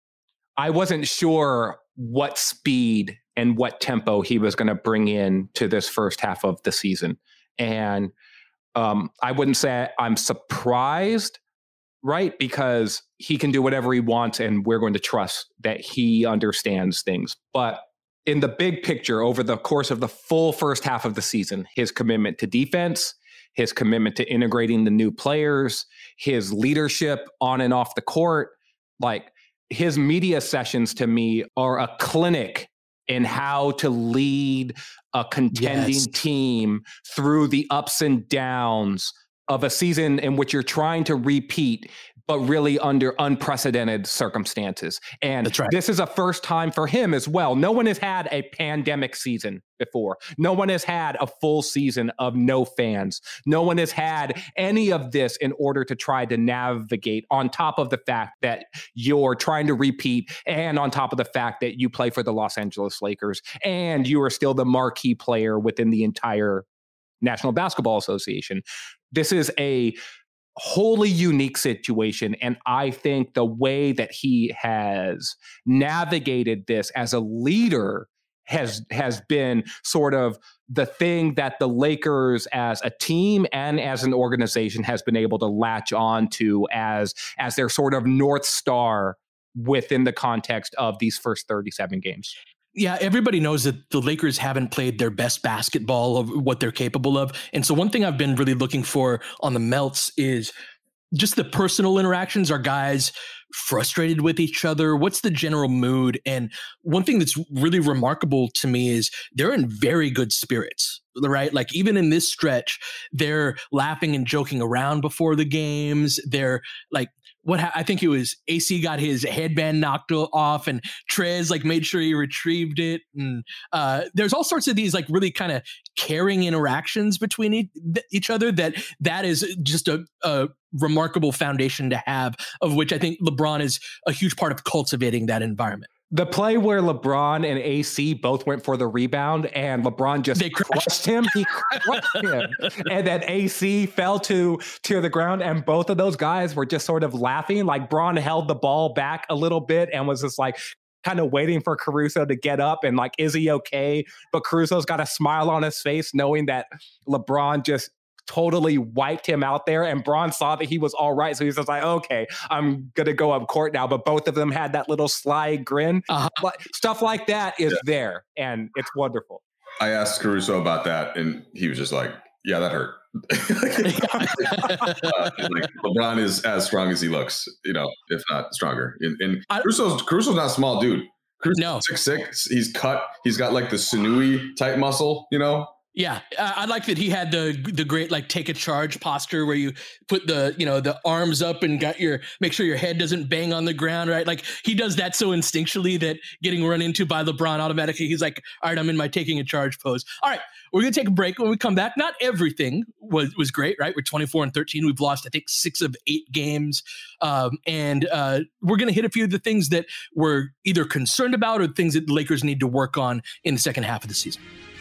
I wasn't sure what speed and what tempo he was going to bring in to this first half of the season. And um, I wouldn't say I'm surprised, right? Because he can do whatever he wants, and we're going to trust that he understands things. But in the big picture, over the course of the full first half of the season, his commitment to defense, his commitment to integrating the new players, his leadership on and off the court, like his media sessions to me are a clinic in how to lead a contending yes. team through the ups and downs of a season in which you're trying to repeat, but really under unprecedented circumstances. And That's right. This is a first time for him as well. No one has had a pandemic season before. No one has had a full season of no fans. No one has had any of this in order to try to navigate, on top of the fact that you're trying to repeat, and on top of the fact that you play for the Los Angeles Lakers and you are still the marquee player within the entire National Basketball Association. This is a wholly unique situation. And I think the way that he has navigated this as a leader has has been sort of the thing that the Lakers as a team and as an organization has been able to latch on to as, as their sort of North Star within the context of these first thirty-seven games.
Yeah, everybody knows that the Lakers haven't played their best basketball of what they're capable of. And so one thing I've been really looking for on the Melts is just the personal interactions. Are guys frustrated with each other? What's the general mood? And one thing that's really remarkable to me is they're in very good spirits, right? Like even in this stretch, they're laughing and joking around before the games. They're like, what ha- I think it was A C got his headband knocked off, and Trez like made sure he retrieved it. And uh, there's all sorts of these like really kind of caring interactions between e- each other. That that is just a, a remarkable foundation to have, of which I think LeBron is a huge part of cultivating that environment.
The play where LeBron and A C both went for the rebound and LeBron just they crushed him. He crushed him. And then A C fell to, to the ground, and both of those guys were just sort of laughing. Like Bron held the ball back a little bit and was just like kind of waiting for Caruso to get up and like, is he okay? But Caruso's got a smile on his face knowing that LeBron just totally wiped him out there, and Bron saw that he was all right. So he was just like, okay, I'm going to go up court now. But both of them had that little sly grin. Uh-huh. Stuff like that is yeah. there, and it's wonderful.
I asked Caruso about that, and he was just like, yeah, that hurt. uh, like, LeBron is as strong as he looks, you know, if not stronger. And, and Caruso's, Caruso's not a small dude. Caruso's
no.
six six. He's cut. He's got like the sinewy type muscle, you know?
Yeah, I like that he had the the great like take a charge posture where you put the you know the arms up and got your make sure your head doesn't bang on the ground, right? Like he does that so instinctually that getting run into by LeBron automatically he's like, all right, I'm in my taking a charge pose. All right, we're gonna take a break. When we come back, not everything was was great, right? We're twenty-four and thirteen. We've lost I think six of eight games, um, and uh, we're gonna hit a few of the things that we're either concerned about or things that the Lakers need to work on in the second half of the season.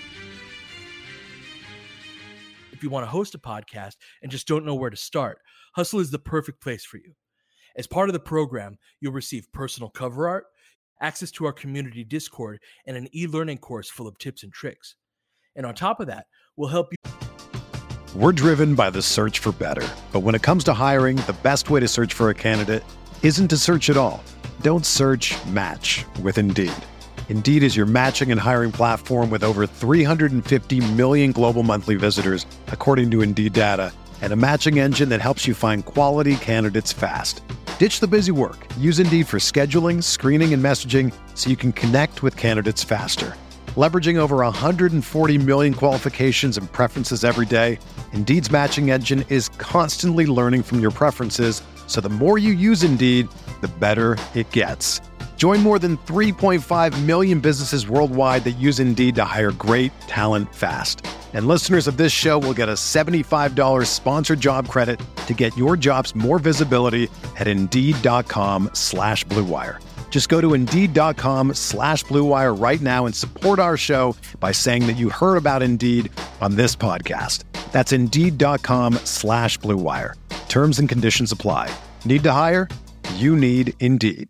If you want to host a podcast and just don't know where to start, Hustle is the perfect place for you. As part of the program, you'll receive personal cover art, access to our community Discord, and an e-learning course full of tips and tricks. And on top of that, we'll help you.
We're driven by the search for better. But when it comes to hiring, the best way to search for a candidate isn't to search at all. Don't search, match with Indeed. Indeed is your matching and hiring platform with over three hundred fifty million global monthly visitors, according to Indeed data, and a matching engine that helps you find quality candidates fast. Ditch the busy work. Use Indeed for scheduling, screening, and messaging so you can connect with candidates faster. Leveraging over one hundred forty million qualifications and preferences every day, Indeed's matching engine is constantly learning from your preferences, so the more you use Indeed, the better it gets. Join more than three point five million businesses worldwide that use Indeed to hire great talent fast. And listeners of this show will get a seventy-five dollars sponsored job credit to get your jobs more visibility at Indeed.com slash Blue Wire. Just go to Indeed.com slash Blue Wire right now and support our show by saying that you heard about Indeed on this podcast. That's Indeed.com slash Blue Wire. Terms and conditions apply. Need to hire? You need Indeed.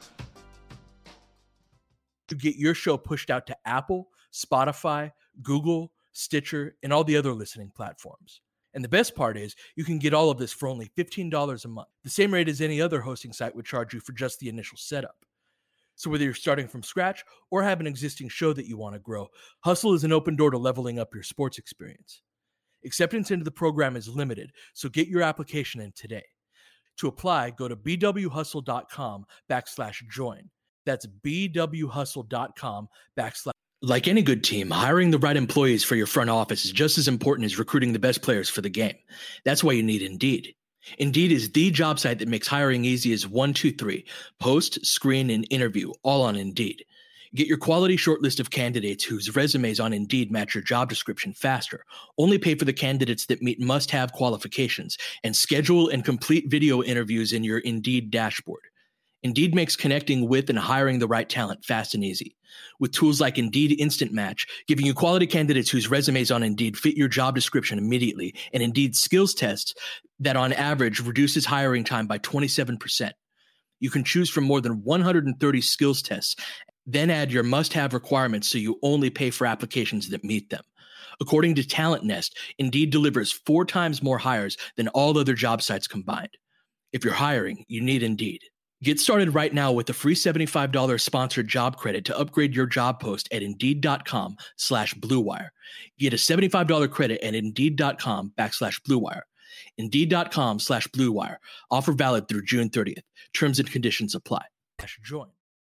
To get your show pushed out to Apple, Spotify, Google, Stitcher, and all the other listening platforms. And the best part is you can get all of this for only fifteen dollars a month, the same rate as any other hosting site would charge you for just the initial setup. So whether you're starting from scratch or have an existing show that you want to grow, Hustle is an open door to leveling up your sports experience. Acceptance into the program is limited, so get your application in today. To apply, go to bwhustle.com backslash join. That's bwhustle.com backslash. Like any good team, hiring the right employees for your front office is just as important as recruiting the best players for the game. That's why you need Indeed. Indeed is the job site that makes hiring easy as one, two, three. Post, screen, and interview, all on Indeed. Get your quality shortlist of candidates whose resumes on Indeed match your job description faster. Only pay for the candidates that meet must-have qualifications, and schedule and complete video interviews in your Indeed dashboard. Indeed makes connecting with and hiring the right talent fast and easy. With tools like Indeed Instant Match, giving you quality candidates whose resumes on Indeed fit your job description immediately, and Indeed skills tests that on average reduces hiring time by twenty-seven percent. You can choose from more than one hundred thirty skills tests, then add your must-have requirements so you only pay for applications that meet them. According to Talent Nest, Indeed delivers four times more hires than all other job sites combined. If you're hiring, you need Indeed. Get started right now with a free seventy-five dollars sponsored job credit to upgrade your job post at Indeed.com slash Blue Wire. Get a seventy-five dollars credit at Indeed.com backslash Blue Wire. Indeed.com slash Blue Wire. Offer valid through June thirtieth. Terms and conditions apply. Join.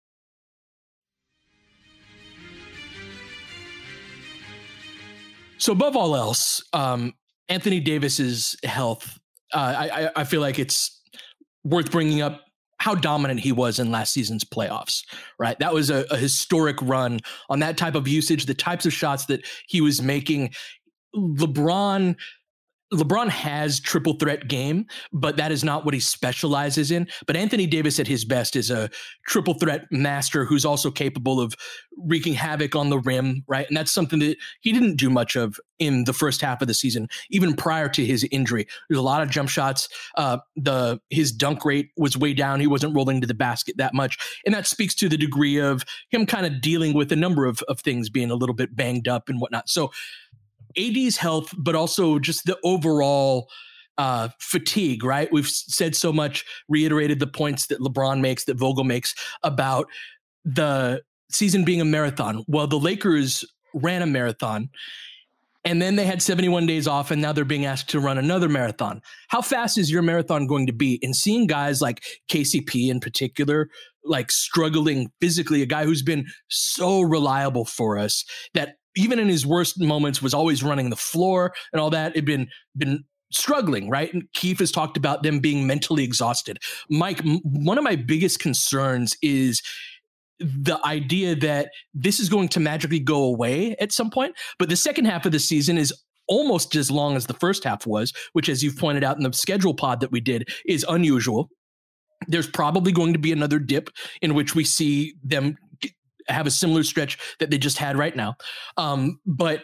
So above all else, um, Anthony Davis's health, uh, I, I feel like it's worth bringing up how dominant he was in last season's playoffs, right? That was a, a historic run on that type of usage, the types of shots that he was making. LeBron LeBron has triple threat game, but that is not what he specializes in. But Anthony Davis at his best is a triple threat master who's also capable of wreaking havoc on the rim, right? And that's something that he didn't do much of in the first half of the season, even prior to his injury. There's a lot of jump shots. Uh, the his dunk rate was way down. He wasn't rolling to the basket that much. And that speaks to the degree of him kind of dealing with a number of, of things, being a little bit banged up and whatnot. So A D's health, but also just the overall uh, fatigue, right? We've said so much, reiterated the points that LeBron makes, that Vogel makes about the season being a marathon. Well, the Lakers ran a marathon, and then they had seventy-one days off, and now they're being asked to run another marathon. How fast is your marathon going to be? And seeing guys like K C P in particular, like struggling physically, a guy who's been so reliable for us that even in his worst moments, was always running the floor and all that. It'd been been struggling, right? And Keefe has talked about them being mentally exhausted. Mike, m- one of my biggest concerns is the idea that this is going to magically go away at some point. But the second half of the season is almost as long as the first half was, which, as you've pointed out in the schedule pod that we did, is unusual. There's probably going to be another dip in which we see them have a similar stretch that they just had right now. Um, but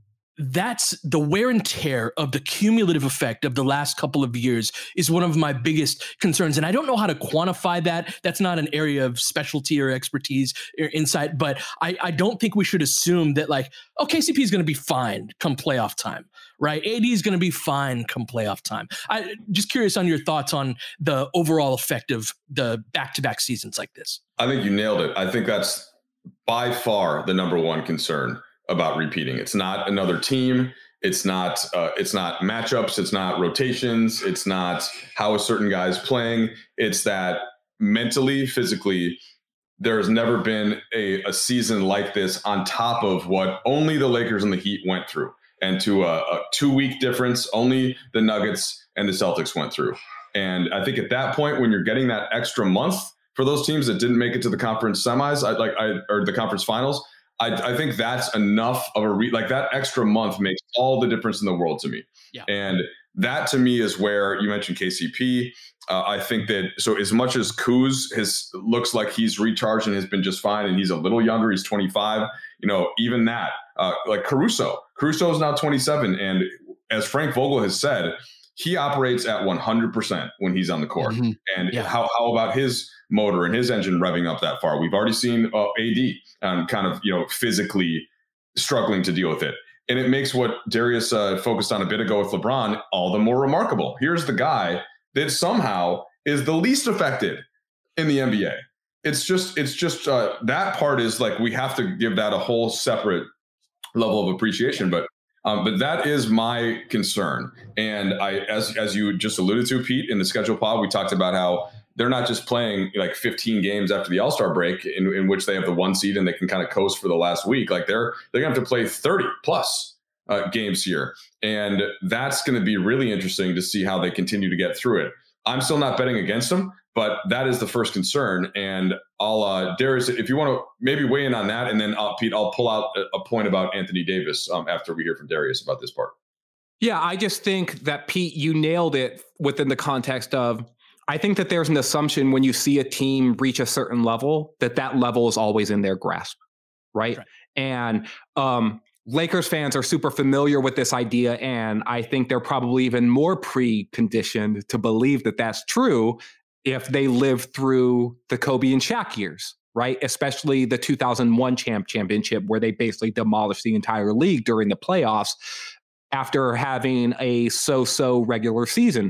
that's the wear and tear of the cumulative effect of the last couple of years is one of my biggest concerns. And I don't know how to quantify that. That's not an area of specialty or expertise or insight, but I, I don't think we should assume that like, oh, K C P is going to be fine come playoff time, right? A D is going to be fine come playoff time. I just curious on your thoughts on the overall effect of the back-to-back seasons like this.
I think you nailed it. I think that's by far the number one concern about repeating. It's not another team. It's not, uh, it's not matchups. It's not rotations. It's not how a certain guy is playing. It's that mentally, physically, there's never been a, a season like this on top of what only the Lakers and the Heat went through. And to a, a two week difference, only the Nuggets and the Celtics went through. And I think at that point, when you're getting that extra month for those teams that didn't make it to the conference semis, I like, I, or the conference finals, I, I think that's enough of a re- like that extra month makes all the difference in the world to me.
Yeah.
And that to me is where you mentioned K C P. Uh, I think that so as much as Kuz has looks like he's recharged and has been just fine, and he's a little younger, he's twenty-five. You know, even that, uh, like Caruso, Caruso is now twenty-seven, and as Frank Vogel has said, he operates at one hundred percent when he's on the court. Mm-hmm. And yeah. how how about his motor and his engine revving up that far? We've already seen uh, A D um, kind of, you know, physically struggling to deal with it. And it makes what Darius uh, focused on a bit ago with LeBron all the more remarkable. Here's the guy that somehow is the least affected in the N B A. It's just, it's just uh, that part is like, we have to give that a whole separate level of appreciation. But Um, but that is my concern. And I, as as you just alluded to, Pete, in the schedule pod, we talked about how they're not just playing like fifteen games after the All-Star break in, in which they have the one seed and they can kind of coast for the last week. Like they're they're going to have to play thirty plus uh, games here. And that's going to be really interesting to see how they continue to get through it. I'm still not betting against them, but that is the first concern. And I'll, uh, Darius, if you want to maybe weigh in on that, and then uh, Pete, I'll pull out a, a point about Anthony Davis um, after we hear from Darius about this part.
Yeah, I just think that, Pete, you nailed it within the context of, I think that there's an assumption when you see a team reach a certain level, that that level is always in their grasp, right? right. And um, Lakers fans are super familiar with this idea, and I think they're probably even more preconditioned to believe that that's true if they live through the Kobe and Shaq years, right? Especially the two thousand one champ championship, where they basically demolished the entire league during the playoffs after having a so-so regular season.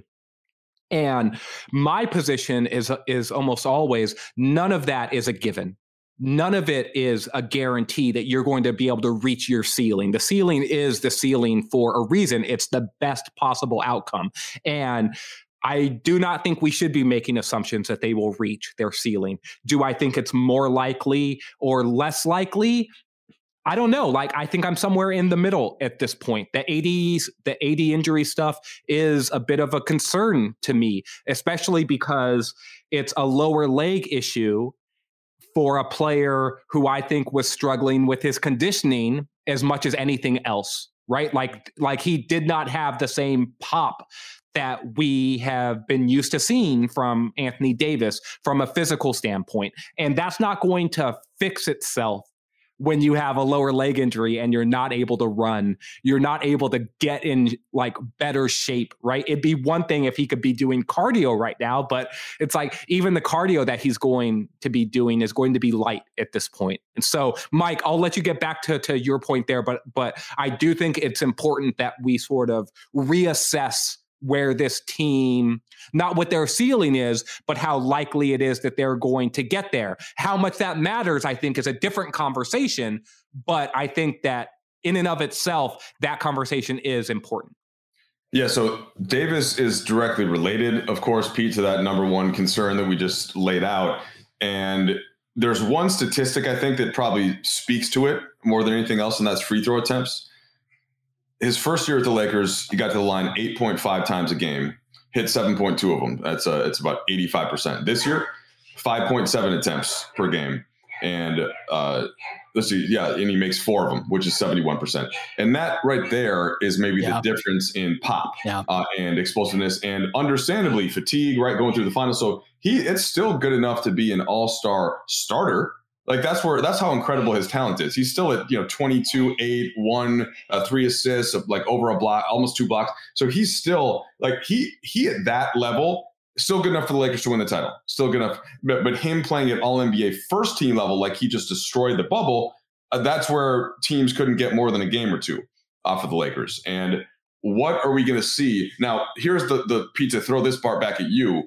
And my position is, is almost always, none of that is a given. None of it is a guarantee that you're going to be able to reach your ceiling. The ceiling is the ceiling for a reason. It's the best possible outcome. And I do not think we should be making assumptions that they will reach their ceiling. Do I think it's more likely or less likely? I don't know. Like, I think I'm somewhere in the middle at this point. The A D's, the A D injury stuff is a bit of a concern to me, especially because it's a lower leg issue for a player who I think was struggling with his conditioning as much as anything else, right? Like, like he did not have the same pop that we have been used to seeing from Anthony Davis from a physical standpoint. And that's not going to fix itself when you have a lower leg injury and you're not able to run, you're not able to get in like better shape, right? It'd be one thing if he could be doing cardio right now, but it's like even the cardio that he's going to be doing is going to be light at this point. And so, Mike, I'll let you get back to, to your point there, but but I do think it's important that we sort of reassess where this team, not what their ceiling is, but how likely it is that they're going to get there. How much that matters, I think, is a different conversation. But I think that in and of itself, that conversation is important.
Yeah, so Davis is directly related, of course, Pete, to that number one concern that we just laid out. And there's one statistic, I think, that probably speaks to it more than anything else, and that's free throw attempts. His first year at the Lakers, he got to the line eight point five times a game, hit seven point two of them. That's a, it's about eighty-five percent. This year, five point seven attempts per game. And uh, let's see, yeah, and he makes four of them, which is seventy-one percent. And that right there is maybe yeah. the difference in pop
yeah.
uh, and explosiveness and understandably fatigue, right, going through the finals. So he it's still good enough to be an all-star starter. Like that's where that's how incredible his talent is. He's still at, you know, twenty-two, eight, one, uh, three assists, like over a block, almost two blocks. So he's still like he he at that level. Still good enough for the Lakers to win the title. Still good enough. But, but him playing at all N B A first team level, like he just destroyed the bubble, uh, that's where teams couldn't get more than a game or two off of the Lakers. And what are we going to see? Now, here's the, the Pete, to throw this part back at you.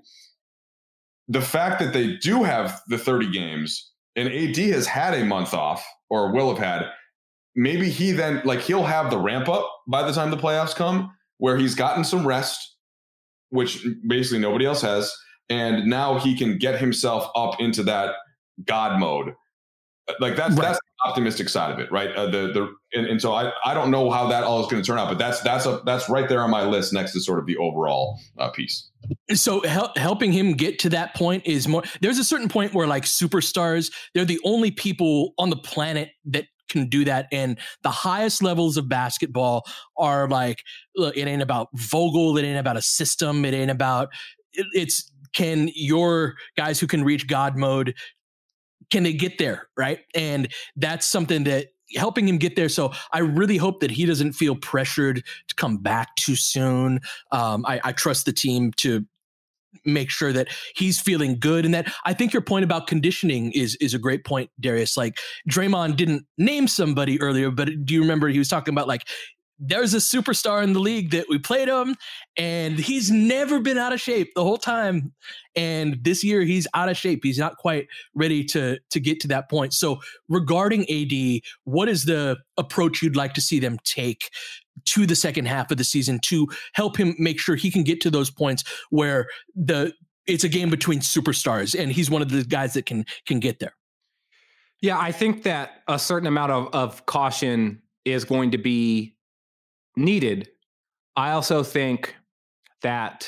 The fact that they do have the thirty games and A D has had a month off or will have had, maybe he then, like he'll have the ramp up by the time the playoffs come where he's gotten some rest, which basically nobody else has. And now he can get himself up into that God mode. Like that's, right. that's the optimistic side of it. Right. Uh, the, the, and, and so I, I don't know how that all is going to turn out, but that's, that's a, that's right there on my list next to sort of the overall uh, piece.
So hel- helping him get to that point is more, there's a certain point where like superstars, they're the only people on the planet that can do that. And the highest levels of basketball are like, look, it ain't about Vogel. It ain't about a system. It ain't about, it, it's can your guys who can reach God mode, can they get there? Right. And that's something that helping him get there. So I really hope that he doesn't feel pressured to come back too soon. Um, I, I trust the team to make sure that he's feeling good. And that I think your point about conditioning is, is a great point, Darius. Like Draymond didn't name somebody earlier, but do you remember he was talking about like, there's a superstar in the league that we played him and he's never been out of shape the whole time. And this year he's out of shape. He's not quite ready to, to get to that point. So regarding A D, what is the approach you'd like to see them take to the second half of the season to help him make sure he can get to those points where the it's a game between superstars and he's one of the guys that can can get there?
Yeah, I think that a certain amount of, of caution is going to be needed. I also think that,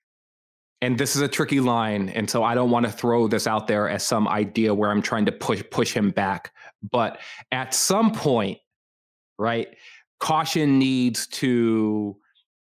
and this is a tricky line, and so I don't want to throw this out there as some idea where I'm trying to push push him back, but at some point, right, caution needs to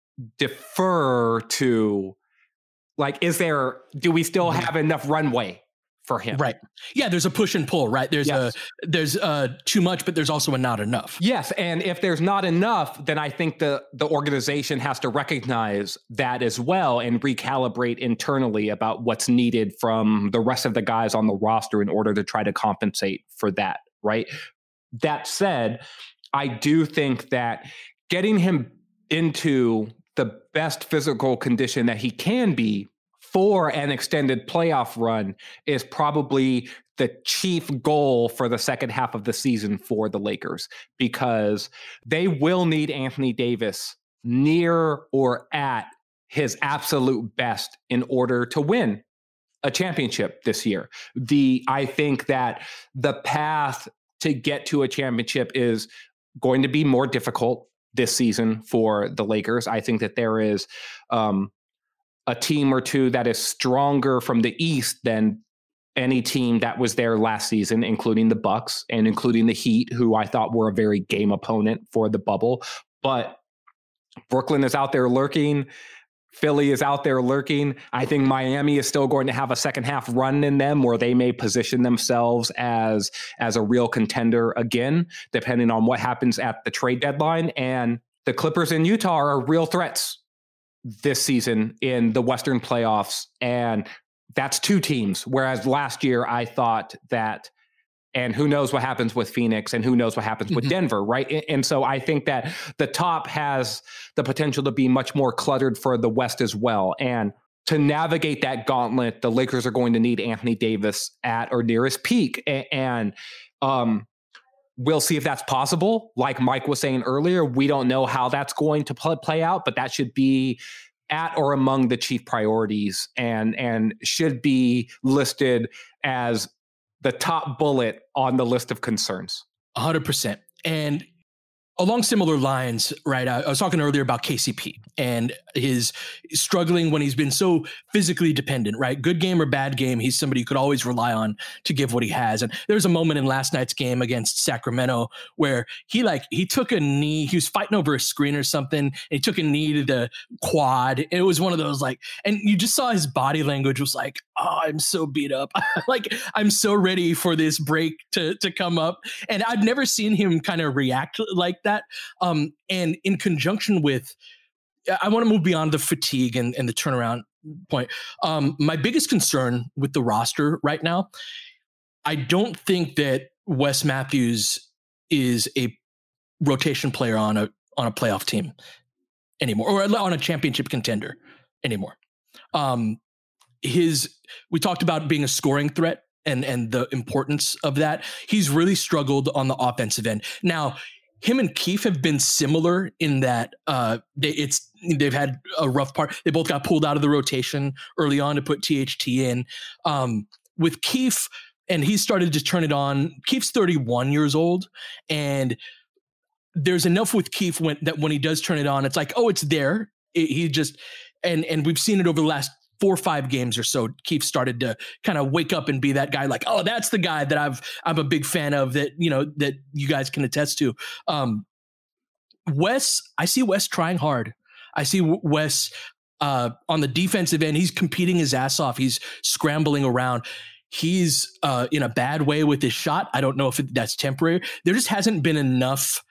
defer to, like, is there, do we still have enough runway for him?
Right. Yeah, there's a push and pull, right? There's yes. a there's uh too much, but there's also a not enough.
Yes, and if there's not enough, then I think the the organization has to recognize that as well and recalibrate internally about what's needed from the rest of the guys on the roster in order to try to compensate for that, right? That said, I do think that getting him into the best physical condition that he can be for an extended playoff run is probably the chief goal for the second half of the season for the Lakers, because they will need Anthony Davis near or at his absolute best in order to win a championship this year. The I think that the path to get to a championship is going to be more difficult this season for the Lakers. I think that there is um, a team or two that is stronger from the East than any team that was there last season, including the Bucks and including the Heat, who I thought were a very game opponent for the bubble. But Brooklyn is out there lurking. Philly is out there lurking. I think Miami is still going to have a second half run in them where they may position themselves as, as a real contender again, depending on what happens at the trade deadline. And the Clippers in Utah are real threats this season in the Western playoffs. And that's two teams. Whereas last year I thought that, and who knows what happens with Phoenix and who knows what happens with Denver, right? And so I think that the top has the potential to be much more cluttered for the West as well. And to navigate that gauntlet, the Lakers are going to need Anthony Davis at or near his peak. And um, we'll see if that's possible. Like Mike was saying earlier, we don't know how that's going to play out, but that should be at or among the chief priorities and, and should be listed as the top bullet on the list of concerns.
one hundred percent. and along similar lines, right? I, I was talking earlier about K C P and his struggling when he's been so physically dependent, right? Good game or bad game, he's somebody you could always rely on to give what he has. And there was a moment in last night's game against Sacramento where he like he took a knee. He was fighting over a screen or something, and he took a knee to the quad. It was one of those like, and you just saw his body language was like, oh, I'm so beat up. Like I'm so ready for this break to to come up. And I'd never seen him kind of react like that. That. Um, and in conjunction with, I want to move beyond the fatigue and, and the turnaround point. Um, my biggest concern with the roster right now, I don't think that Wes Matthews is a rotation player on a on a playoff team anymore, or on a championship contender anymore. Um, his we talked about being a scoring threat and and the importance of that. He's really struggled on the offensive end. Now, him and Keefe have been similar in that uh, they, it's they've had a rough part. They both got pulled out of the rotation early on to put T H T in. Um, with Keefe, and he started to turn it on. Keefe's thirty-one years old, and there's enough with Keefe when, that when he does turn it on, it's like, oh, it's there. It, he just and and we've seen it over the last four or five games or so. Keefe started to kind of wake up and be that guy like, oh, that's the guy that I've, I'm a big fan of that, you know, that you guys can attest to. Um, Wes, I see Wes trying hard. I see Wes uh, on the defensive end. He's competing his ass off. He's scrambling around. He's uh, in a bad way with his shot. I don't know if it, that's temporary. There just hasn't been enough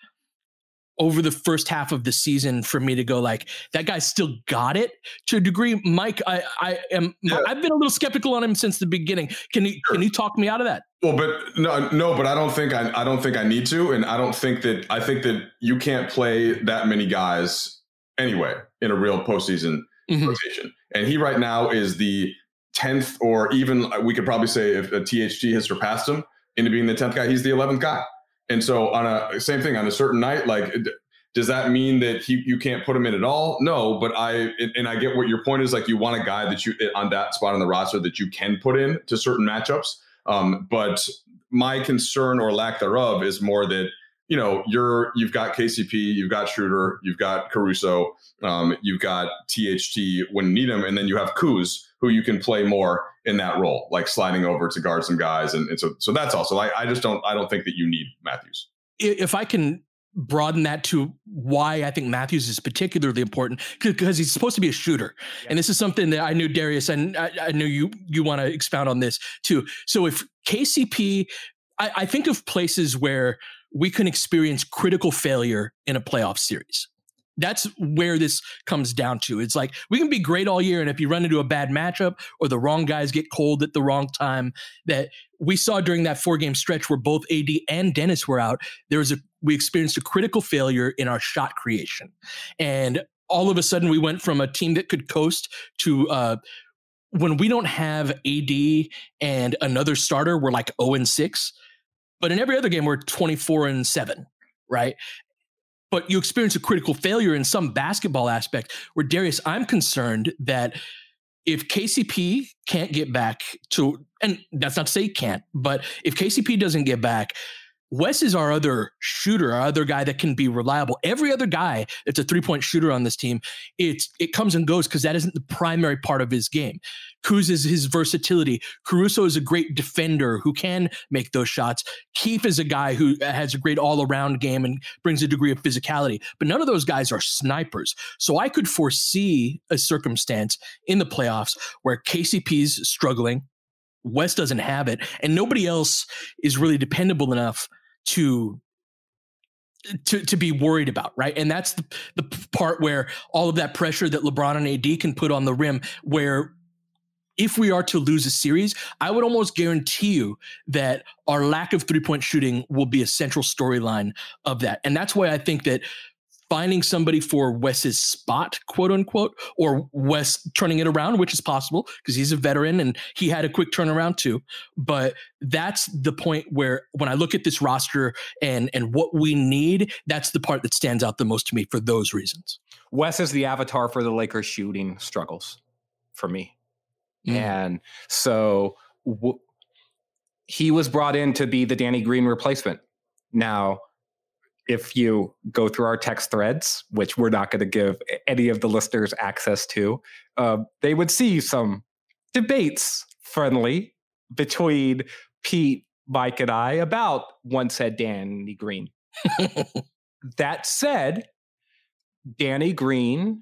over the first half of the season for me to go like, that guy still got it to a degree. Mike, I, I am, yeah. I've been a little skeptical on him since the beginning. Can you, sure. can you talk me out of that?
Well, but no, no, but I don't think I, I don't think I need to. And I don't think that, I think that you can't play that many guys anyway in a real postseason mm-hmm. rotation. And he right now is the tenth, or even we could probably say if a T H T has surpassed him into being the tenth guy, he's the eleventh guy. And so on a same thing on a certain night, like, does that mean that he, you can't put him in at all? No, but I, and I get what your point is. Like, you want a guy that you on that spot on the roster that you can put in to certain matchups. Um, but my concern or lack thereof is more that, you know, you're, you've got K C P, you've got Schroeder, you've got Caruso, um, you've got T H T when you need them. And then you have Kuz, who you can play more in that role, like sliding over to guard some guys. And, and so, so that's also, I, I just don't, I don't think that you need Matthews.
If I can broaden that to why I think Matthews is particularly important, because he's supposed to be a shooter. Yeah. And this is something that I knew Darius, and I, I knew you, you want to expound on this too. So if K C P, I, I think of places where we can experience critical failure in a playoff series. That's where this comes down to. It's like, we can be great all year, and if you run into a bad matchup or the wrong guys get cold at the wrong time, that we saw during that four game stretch where both A D and Dennis were out, there was a, we experienced a critical failure in our shot creation. And all of a sudden we went from a team that could coast to, uh, when we don't have A D and another starter, we're like oh and six, but in every other game, we're twenty-four and seven, right? But you experience a critical failure in some basketball aspect where, Darius, I'm concerned that if K C P can't get back to, and that's not to say he can't, but if K C P doesn't get back, Wes is our other shooter, our other guy that can be reliable. Every other guy that's a three-point shooter on this team, it's it comes and goes because that isn't the primary part of his game. Kuz is his versatility. Caruso is a great defender who can make those shots. Keefe is a guy who has a great all-around game and brings a degree of physicality. But none of those guys are snipers. So I could foresee a circumstance in the playoffs where K C P's struggling, Wes doesn't have it, and nobody else is really dependable enough to to to be worried about, right? And that's the, the part where all of that pressure that LeBron and A D can put on the rim, where if we are to lose a series, I would almost guarantee you that our lack of three-point shooting will be a central storyline of that. And that's why I think that finding somebody for Wes's spot, quote unquote, or Wes turning it around, which is possible because he's a veteran and he had a quick turnaround too. But that's the point where when I look at this roster and, and what we need, that's the part that stands out the most to me for those reasons.
Wes is the avatar for the Lakers shooting struggles for me. Mm. And so w- he was brought in to be the Danny Green replacement. Now, if you go through our text threads, which we're not going to give any of the listeners access to, uh, they would see some debates friendly between Pete, Mike, and I about one said Danny Green. That said, Danny Green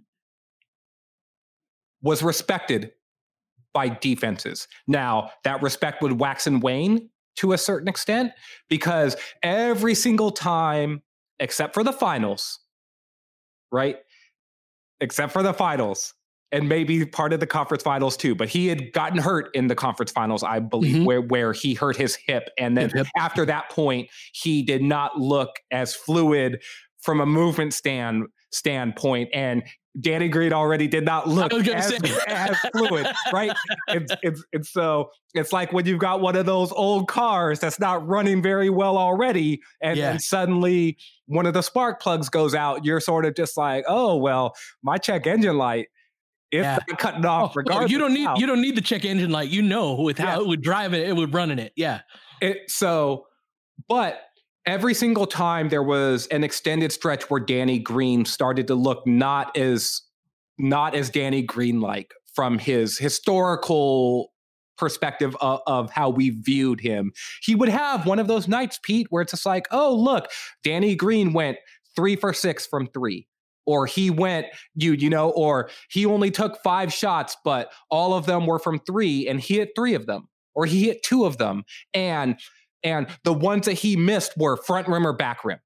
was respected by defenses. Now, that respect would wax and wane to a certain extent, because every single time, except for the finals, right? Except for the finals, and maybe part of the conference finals too, but he had gotten hurt in the conference finals, I believe, mm-hmm. where, where he hurt his hip. And then hip. after that point, he did not look as fluid from a movement stand standpoint. And Danny Green already did not look as, as fluid, right? It's, it's, it's so it's like when you've got one of those old cars that's not running very well already, and then yeah. suddenly one of the spark plugs goes out. You're sort of just like, oh well, my check engine light, it's yeah. cutting off. Oh, regardless,
you don't need how. you don't need the check engine light. You know, with how yeah. it would drive it, it would run in it. Yeah.
It so, but. Every single time there was an extended stretch where Danny Green started to look not as not as Danny Green-like from his historical perspective of, of how we viewed him. He would have one of those nights, Pete, where it's just like, oh, look, Danny Green went three for six from three. Or he went, you, you know, or he only took five shots, but all of them were from three, and he hit three of them. Or he hit two of them. And And the ones that he missed were front rim or back rim.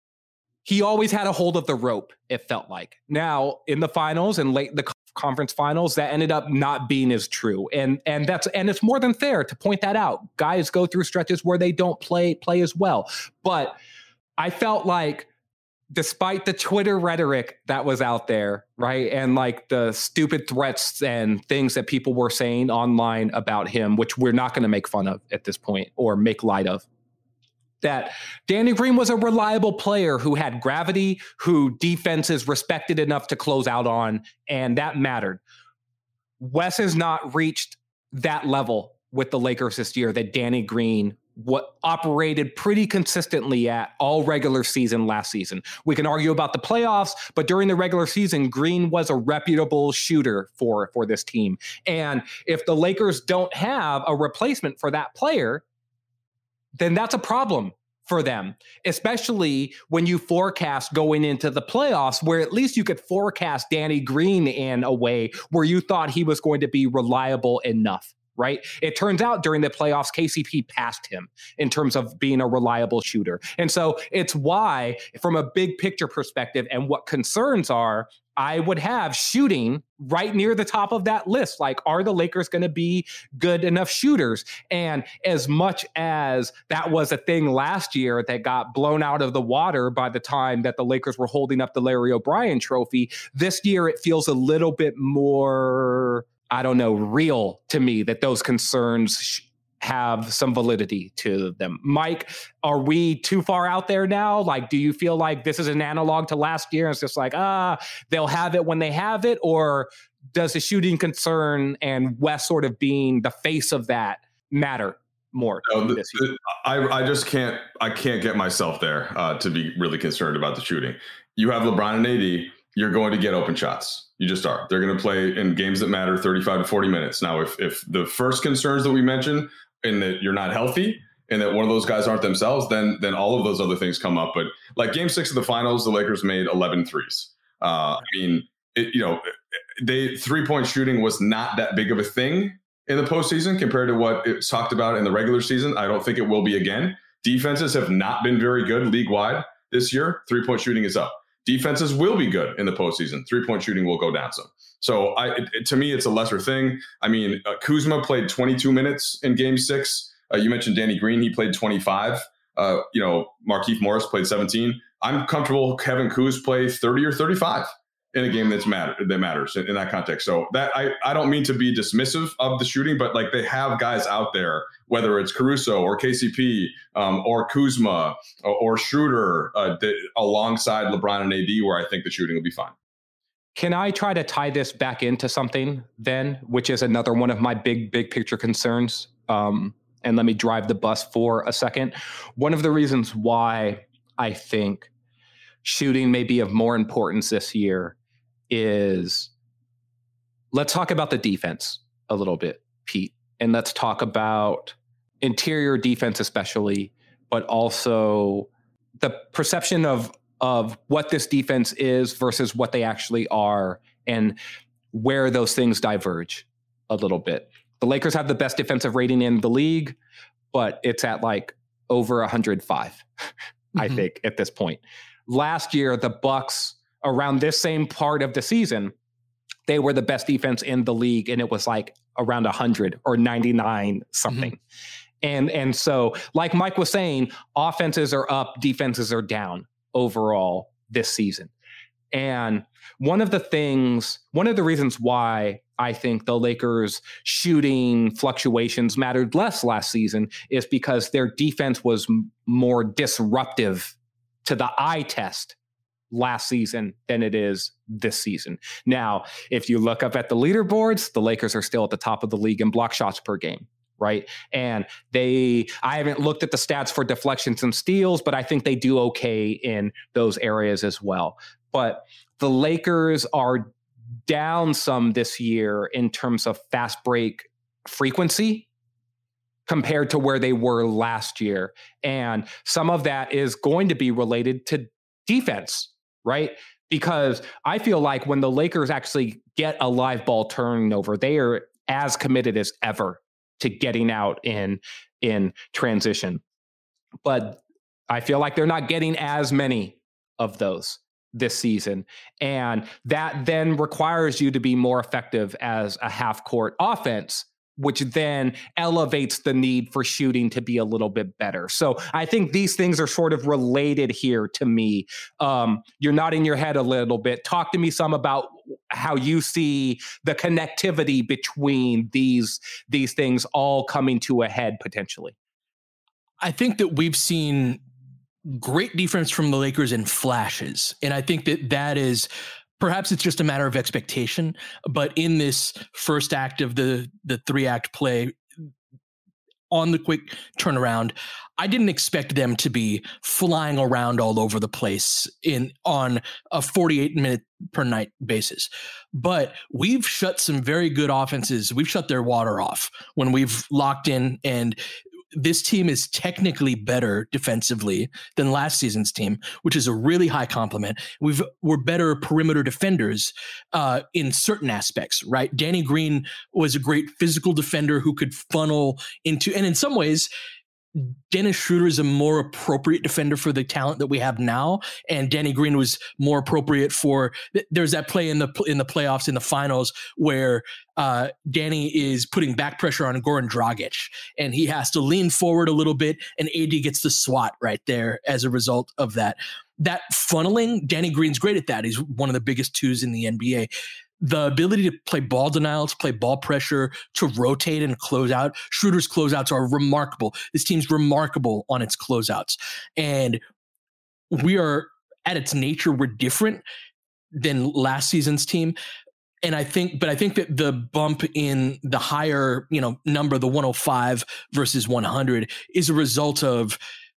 He always had a hold of the rope, it felt like. Now, in the finals and late in the conference finals, that ended up not being as true. And and that's and it's more than fair to point that out. Guys go through stretches where they don't play play as well. But I felt like despite the Twitter rhetoric that was out there, right? And like the stupid threats and things that people were saying online about him, which we're not going to make fun of at this point or make light of, that Danny Green was a reliable player who had gravity, who defenses respected enough to close out on, and that mattered. Wes has not reached that level with the Lakers this year that Danny Green what operated pretty consistently at all regular season last season. We can argue about the playoffs, but during the regular season, Green was a reputable shooter for, for this team. And if the Lakers don't have a replacement for that player, then that's a problem for them, especially when you forecast going into the playoffs, where at least you could forecast Danny Green in a way where you thought he was going to be reliable enough. Right? It turns out during the playoffs, K C P passed him in terms of being a reliable shooter. And so it's why, from a big picture perspective and what concerns are, I would have shooting right near the top of that list. Like, are the Lakers going to be good enough shooters? And as much as that was a thing last year that got blown out of the water by the time that the Lakers were holding up the Larry O'Brien trophy, this year it feels a little bit more, I don't know, real to me that those concerns sh- have some validity to them. Mike, are we too far out there now? Like, do you feel like this is an analog to last year? It's just like, ah, they'll have it when they have it? Or does the shooting concern and Wes sort of being the face of that matter more?
No, the, the, I, I just can't, I can't get myself there uh, to be really concerned about the shooting. You have LeBron and A D, you're going to get open shots. You just are. They're going to play in games that matter thirty-five to forty minutes. Now, if if the first concerns that we mentioned, and that you're not healthy and that one of those guys aren't themselves, then then all of those other things come up. But like game six of the finals, the Lakers made eleven threes. Uh, I mean, it, you know, they three-point shooting was not that big of a thing in the postseason compared to what it's talked about in the regular season. I don't think it will be again. Defenses have not been very good league-wide this year. Three-point shooting is up. Defenses will be good in the postseason. Three-point shooting will go down some. So I, it, it, to me, it's a lesser thing. I mean, uh, Kuzma played twenty-two minutes in game six. Uh, you mentioned Danny Green. He played twenty-five. Uh, you know, Markieff Morris played seventeen. I'm comfortable Kevin Kuz play thirty or thirty-five in a game that's matter, that matters in, in that context. So that I, I don't mean to be dismissive of the shooting, but like they have guys out there, whether it's Caruso or K C P um, or Kuzma or, or Schroeder uh, the, alongside LeBron and A D, where I think the shooting will be fine.
Can I try to tie this back into something then, which is another one of my big, big picture concerns? Um, and let me drive the bus for a second. One of the reasons why I think shooting may be of more importance this year is, let's talk about the defense a little bit, Pete. And let's talk about interior defense especially, but also the perception of of what this defense is versus what they actually are and where those things diverge a little bit. The Lakers have the best defensive rating in the league, but it's at like over one hundred five, mm-hmm. I think, at this point. Last year, the Bucks, around this same part of the season, they were the best defense in the league, and it was like around one hundred or ninety-nine something. Mm-hmm. And, and so, like Mike was saying, offenses are up, defenses are down overall this season. And one of the things, one of the reasons why I think the Lakers shooting fluctuations mattered less last season is because their defense was m- more disruptive to the eye test last season than it is this season. Now, if you look up at the leaderboards, the Lakers are still at the top of the league in block shots per game. Right. And they, I haven't looked at the stats for deflections and steals, but I think they do okay in those areas as well. But the Lakers are down some this year in terms of fast break frequency compared to where they were last year. And some of that is going to be related to defense, right? Because I feel like when the Lakers actually get a live ball turnover, they are as committed as ever to getting out in in transition. But I feel like they're not getting as many of those this season. And that then requires you to be more effective as a half-court offense, which then elevates the need for shooting to be a little bit better. So I think these things are sort of related here to me. Um, you're nodding your head a little bit. Talk to me some about how you see the connectivity between these, these things all coming to a head potentially.
I think that we've seen great defense from the Lakers in flashes. And I think that that is, perhaps it's just a matter of expectation, but in this first act of the, the three act play on the quick turnaround, I didn't expect them to be flying around all over the place in on a forty-eight minute per night basis. But we've shut some very good offenses. We've shut their water off when we've locked in, and this team is technically better defensively than last season's team, which is a really high compliment. We've, we're better perimeter defenders uh, in certain aspects, right? Danny Green was a great physical defender who could funnel into, and in some ways, Dennis Schroeder is a more appropriate defender for the talent that we have now, and Danny Green was more appropriate for. There's that play in the in the playoffs in the finals where uh, Danny is putting back pressure on Goran Dragic, and he has to lean forward a little bit, and A D gets the swat right there as a result of that. That funneling, Danny Green's great at that. He's one of the biggest twos in the N B A. The ability to play ball denial, to play ball pressure, to rotate and close out. Schroeder's closeouts are remarkable. This team's remarkable on its closeouts. And we are, at its nature, we're different than last season's team. And I think, but I think that the bump in the higher, you know, number, the one oh five versus one hundred, is a result of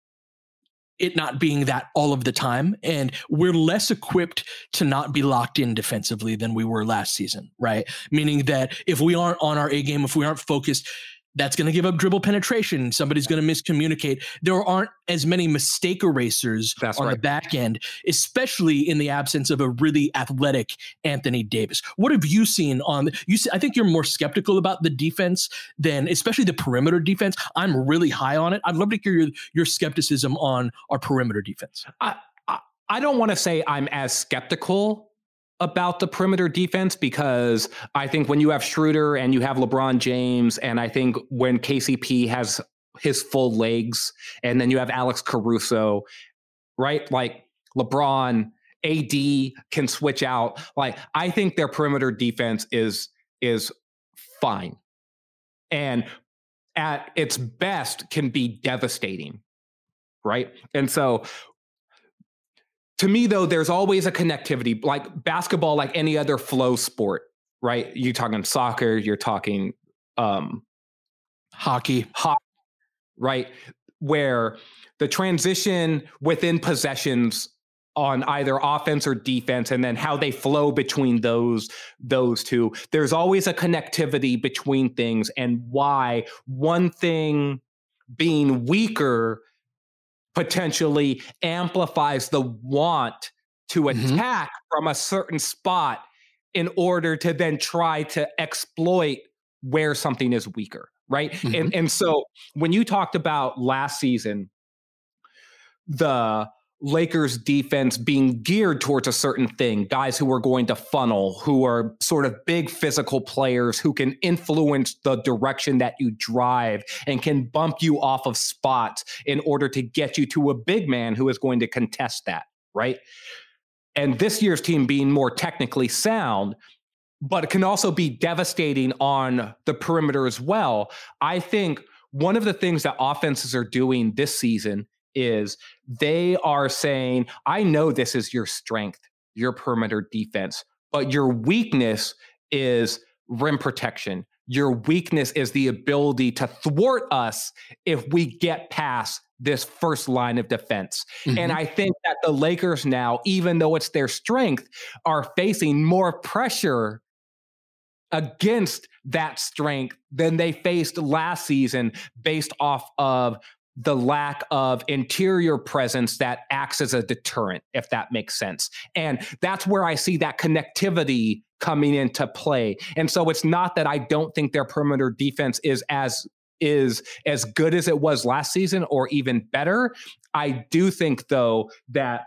it not being that all of the time. And we're less equipped to not be locked in defensively than we were last season, right? Meaning that if we aren't on our A game, if we aren't focused, that's going to give up dribble penetration. Somebody's going to miscommunicate. There aren't as many mistake erasers that's on right. the back end, especially in the absence of a really athletic Anthony Davis. What have you seen on you? See, I think you're more skeptical about the defense than, especially the perimeter defense. I'm really high on it. I'd love to hear your, your skepticism on our perimeter defense.
I, I, I don't want to say I'm as skeptical about the perimeter defense, because I think when you have Schroeder and you have LeBron James, and I think when K C P has his full legs, and then you have Alex Caruso, right? Like LeBron, A D can switch out. Like, I think their perimeter defense is, is fine. And at its best can be devastating, right? And so to me, though, there's always a connectivity, like basketball, like any other flow sport, right? You're talking soccer, you're talking um,
hockey,
hockey, right? Where the transition within possessions on either offense or defense, and then how they flow between those those two. There's always a connectivity between things, and why one thing being weaker potentially amplifies the want to attack mm-hmm. from a certain spot in order to then try to exploit where something is weaker, right? Mm-hmm. And and so when you talked about last season, the Lakers defense being geared towards a certain thing, guys who are going to funnel, who are sort of big physical players who can influence the direction that you drive and can bump you off of spots in order to get you to a big man who is going to contest that, right? And this year's team being more technically sound, but it can also be devastating on the perimeter as well. I think one of the things that offenses are doing this season is they are saying, I know this is your strength, your perimeter defense, but your weakness is rim protection. Your weakness is the ability to thwart us if we get past this first line of defense. Mm-hmm. And I think that the Lakers now, even though it's their strength, are facing more pressure against that strength than they faced last season based off of the lack of interior presence that acts as a deterrent, if that makes sense. And that's where I see that connectivity coming into play. And so it's not that I don't think their perimeter defense is as is as good as it was last season or even better. I do think, though, that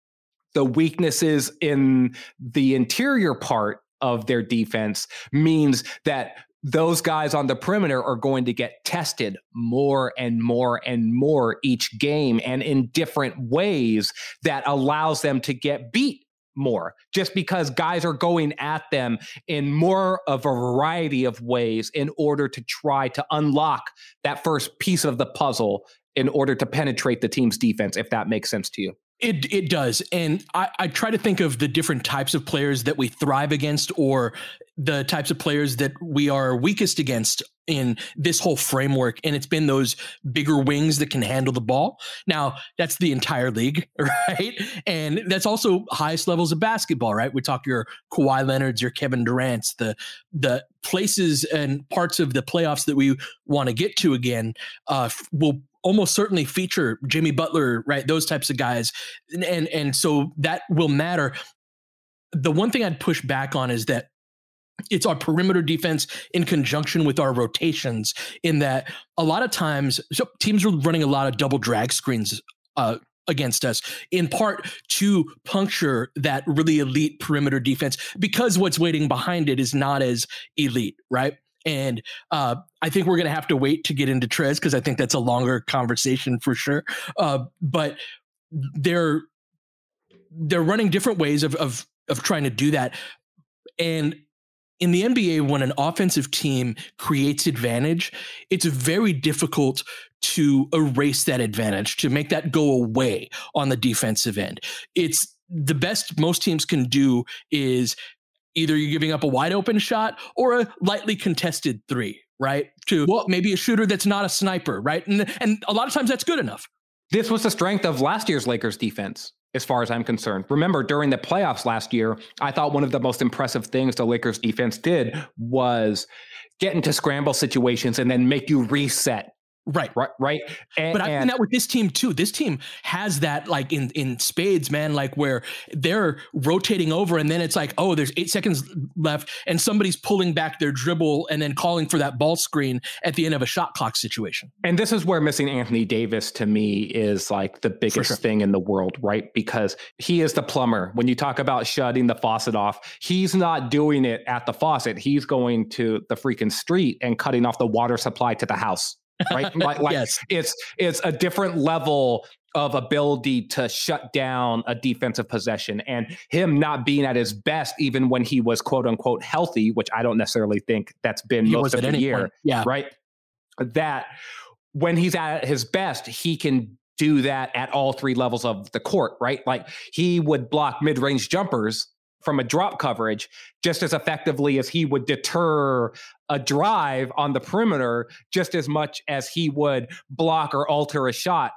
the weaknesses in the interior part of their defense means that those guys on the perimeter are going to get tested more and more and more each game, and in different ways that allows them to get beat more, just because guys are going at them in more of a variety of ways in order to try to unlock that first piece of the puzzle in order to penetrate the team's defense, if that makes sense to you.
It it does. And I, I try to think of the different types of players that we thrive against, or the types of players that we are weakest against in this whole framework. And it's been those bigger wings that can handle the ball. Now, that's the entire league, right? And that's also highest levels of basketball, right? We talk your Kawhi Leonards, your Kevin Durant's, the the places and parts of the playoffs that we want to get to again uh, will almost certainly feature Jimmy Butler, right? Those types of guys. And, and, and so that will matter. The one thing I'd push back on is that it's our perimeter defense in conjunction with our rotations, in that a lot of times, so teams are running a lot of double drag screens uh, against us, in part to puncture that really elite perimeter defense, because what's waiting behind it is not as elite, right? And uh, I think we're going to have to wait to get into Trez, because I think that's a longer conversation for sure. Uh, but they're they're running different ways of of of trying to do that. And in the N B A, when an offensive team creates advantage, it's very difficult to erase that advantage, to make that go away on the defensive end. It's the best most teams can do is either you're giving up a wide open shot or a lightly contested three, right? To well, maybe a shooter that's not a sniper, right? And, and a lot of times that's good enough.
This was the strength of last year's Lakers defense, as far as I'm concerned. Remember, during the playoffs last year, I thought one of the most impressive things the Lakers defense did was get into scramble situations and then make you reset.
Right.
Right. Right.
And, but I've seen that with this team too. This team has that, like in, in spades, man, like where they're rotating over and then it's like, oh, there's eight seconds left and somebody's pulling back their dribble and then calling for that ball screen at the end of a shot clock situation.
And this is where missing Anthony Davis to me is like the biggest sure. thing in the world, right? Because he is the plumber. When you talk about shutting the faucet off, he's not doing it at the faucet. He's going to the freaking street and cutting off the water supply to the house. Right. Like, like yes. it's it's a different level of ability to shut down a defensive possession, and him not being at his best, even when he was quote unquote healthy, which I don't necessarily think that's been he most of the year. Point. Yeah. Right. That when he's at his best, he can do that at all three levels of the court. Right. Like he would block mid-range jumpers from a drop coverage just as effectively as he would deter a drive on the perimeter, just as much as he would block or alter a shot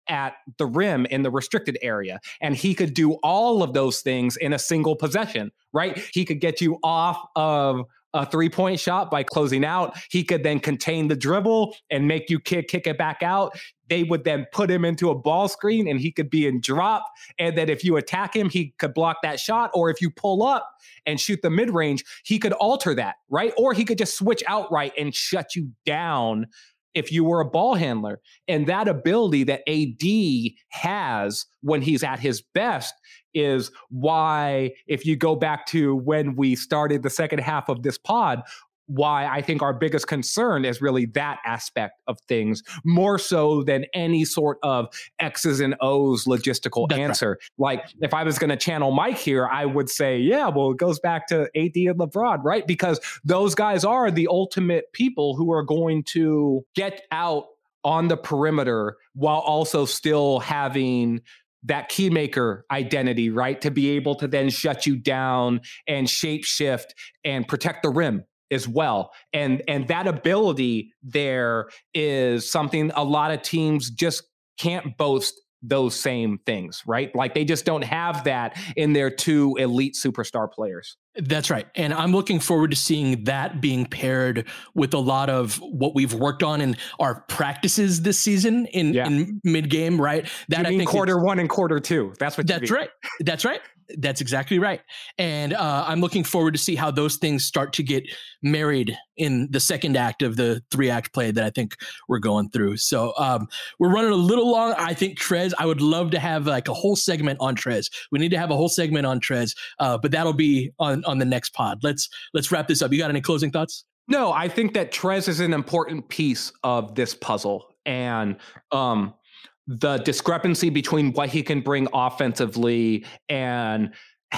at the rim in the restricted area. And he could do all of those things in a single possession, right? He could get you off of a three-point shot by closing out. He could then contain the dribble and make you kick, kick it back out. They would then put him into a ball screen and he could be in drop. And then if you attack him, he could block that shot. Or if you pull up and shoot the mid-range, he could alter that, right? Or he could just switch outright and shut you down if you were a ball handler. And that ability that A D has when he's at his best is why, if you go back to when we started the second half of this pod, why I think our biggest concern is really that aspect of things, more so than any sort of X's and O's logistical That's answer. Right. Like, if I was going to channel Mike here, I would say, yeah, well, it goes back to A D and LeBron, right? Because those guys are the ultimate people who are going to get out on the perimeter while also still having that key maker identity, right? To be able to then shut you down and shape shift and protect the rim as well. And, and that ability there is something a lot of teams just can't boast those same things, right? Like, they just don't have that in their two elite superstar players.
That's right. And I'm looking forward to seeing that being paired with a lot of what we've worked on in our practices this season in, yeah. in mid game, right?
That you I mean think quarter one and quarter two. That's what
that's
you
right. That's right. That's exactly right. And uh, I'm looking forward to see how those things start to get married in the second act of the three act play that I think we're going through. So um, we're running a little long. I think Trez, I would love to have like a whole segment on Trez. We need to have a whole segment on Trez, uh, but that'll be on, on the next pod. Let's, let's wrap this up. You got any closing thoughts?
No, I think that Trez is an important piece of this puzzle. And, um, the discrepancy between what he can bring offensively and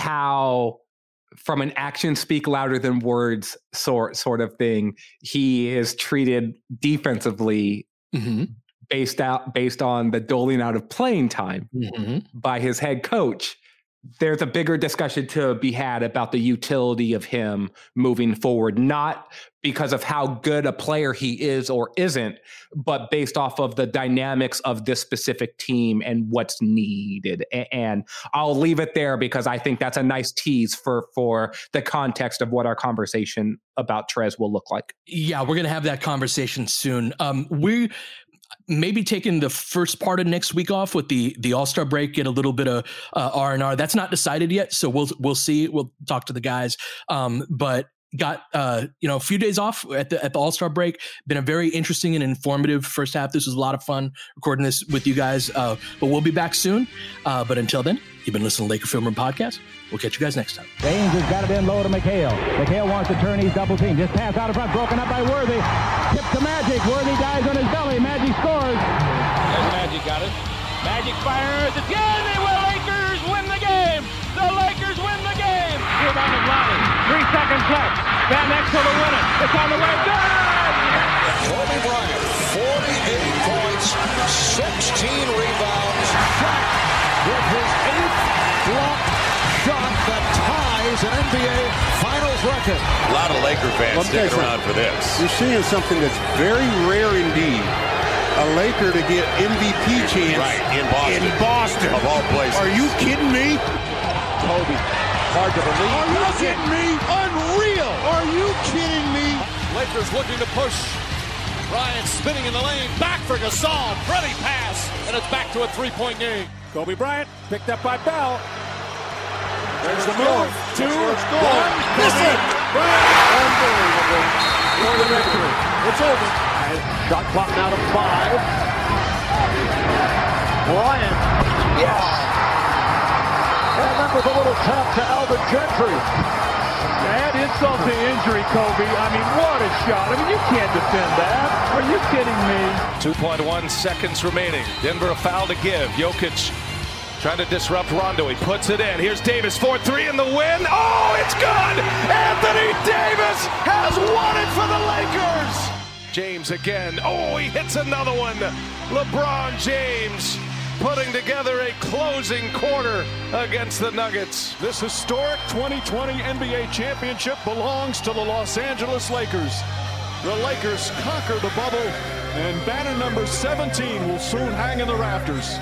how, from an action speak louder than words sort sort of thing, he is treated defensively mm-hmm. based out based on the doling out of playing time mm-hmm. by his head coach. There's a bigger discussion to be had about the utility of him moving forward, not because of how good a player he is or isn't, but based off of the dynamics of this specific team and what's needed. And I'll leave it there because I think that's a nice tease for, for the context of what our conversation about Trez will look like.
Yeah, we're going to have that conversation soon. Um, we maybe taking the first part of next week off with the the All-Star break, get a little bit of uh, R and R. That's not decided yet, so we'll we'll see. We'll talk to the guys. Um, but got uh, you know a few days off at the at the All-Star break. Been a very interesting and informative first half. This was a lot of fun recording this with you guys. Uh, but we'll be back soon. Uh, but until then, you've been listening to Laker Film Room Podcast. We'll catch you guys next time.
James has got it in low to McHale. McHale wants to turn. He's double team. Just pass out in front. Broken up by Worthy. Tip to Magic. Worthy dives on his belly. Magic scores.
There's Magic got it. Magic fires. It's good. They will. Lakers win the game. The Lakers win the game. Rebound of Lonnie. Three seconds left. Van Exel to win it. It's on the way. Good.
Kobe Bryant, forty-eight points, sixteen rebounds. Shot with his eighth block shot that ties an N B A Finals record.
A lot of Laker fans sticking around for this.
You're seeing something that's very rare indeed. A Laker to get M V P chance
right, in Boston.
In Boston.
Of all places.
Are you kidding me?
Kobe, hard to believe.
Are you kidding me? Unreal. Are you kidding me?
Lakers looking to push. Bryant spinning in the lane. Back for Gasol. Pretty pass. And it's back to a three-point game.
Kobe Bryant picked up by Bell.
There's the move. Two, one.
Miss it.
Unbelievable. For the victory. It's over.
Shot clock now to five. Bryant. Yes.
And that was a little tap to Alvin Gentry.
Add insult to injury, Kobe. I mean, what a shot. I mean, you can't defend that. Are you kidding me?
two point one seconds remaining. Denver a foul to give. Jokic trying to disrupt Rondo. He puts it in. Here's Davis, four three in the win. Oh, it's good! Anthony Davis has won it for the Lakers! James again. Oh, he hits another one. LeBron James putting together a closing quarter against the Nuggets.
This historic twenty twenty N B A championship belongs to the Los Angeles Lakers.
The Lakers conquer the bubble, and banner number seventeen will soon hang in the rafters.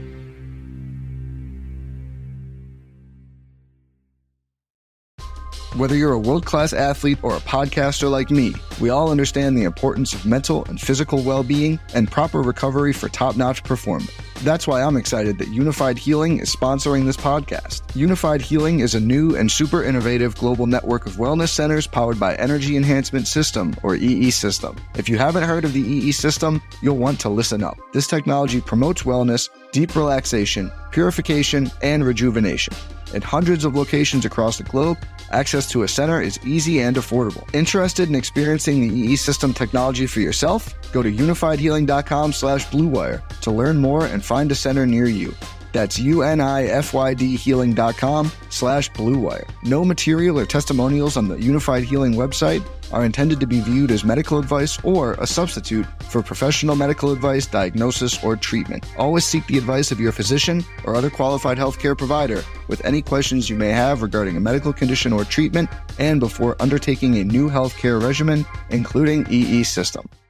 Whether you're a world-class athlete or a podcaster like me, we all understand the importance of mental and physical well-being and proper recovery for top-notch performance. That's why I'm excited that Unified Healing is sponsoring this podcast. Unified Healing is a new and super innovative global network of wellness centers powered by Energy Enhancement System, or E E System. If you haven't heard of the E E System, you'll want to listen up. This technology promotes wellness, deep relaxation, purification, and rejuvenation. In hundreds of locations across the globe, access to a center is easy and affordable. Interested in experiencing the E E System technology for yourself? Go to unified healing dot com slash blue wire to learn more and find a center near you. That's unified healing dot com slash blue wire. No material or testimonials on the Unified Healing website are intended to be viewed as medical advice or a substitute for professional medical advice, diagnosis, or treatment. Always seek the advice of your physician or other qualified healthcare provider with any questions you may have regarding a medical condition or treatment and before undertaking a new healthcare regimen, including E E System.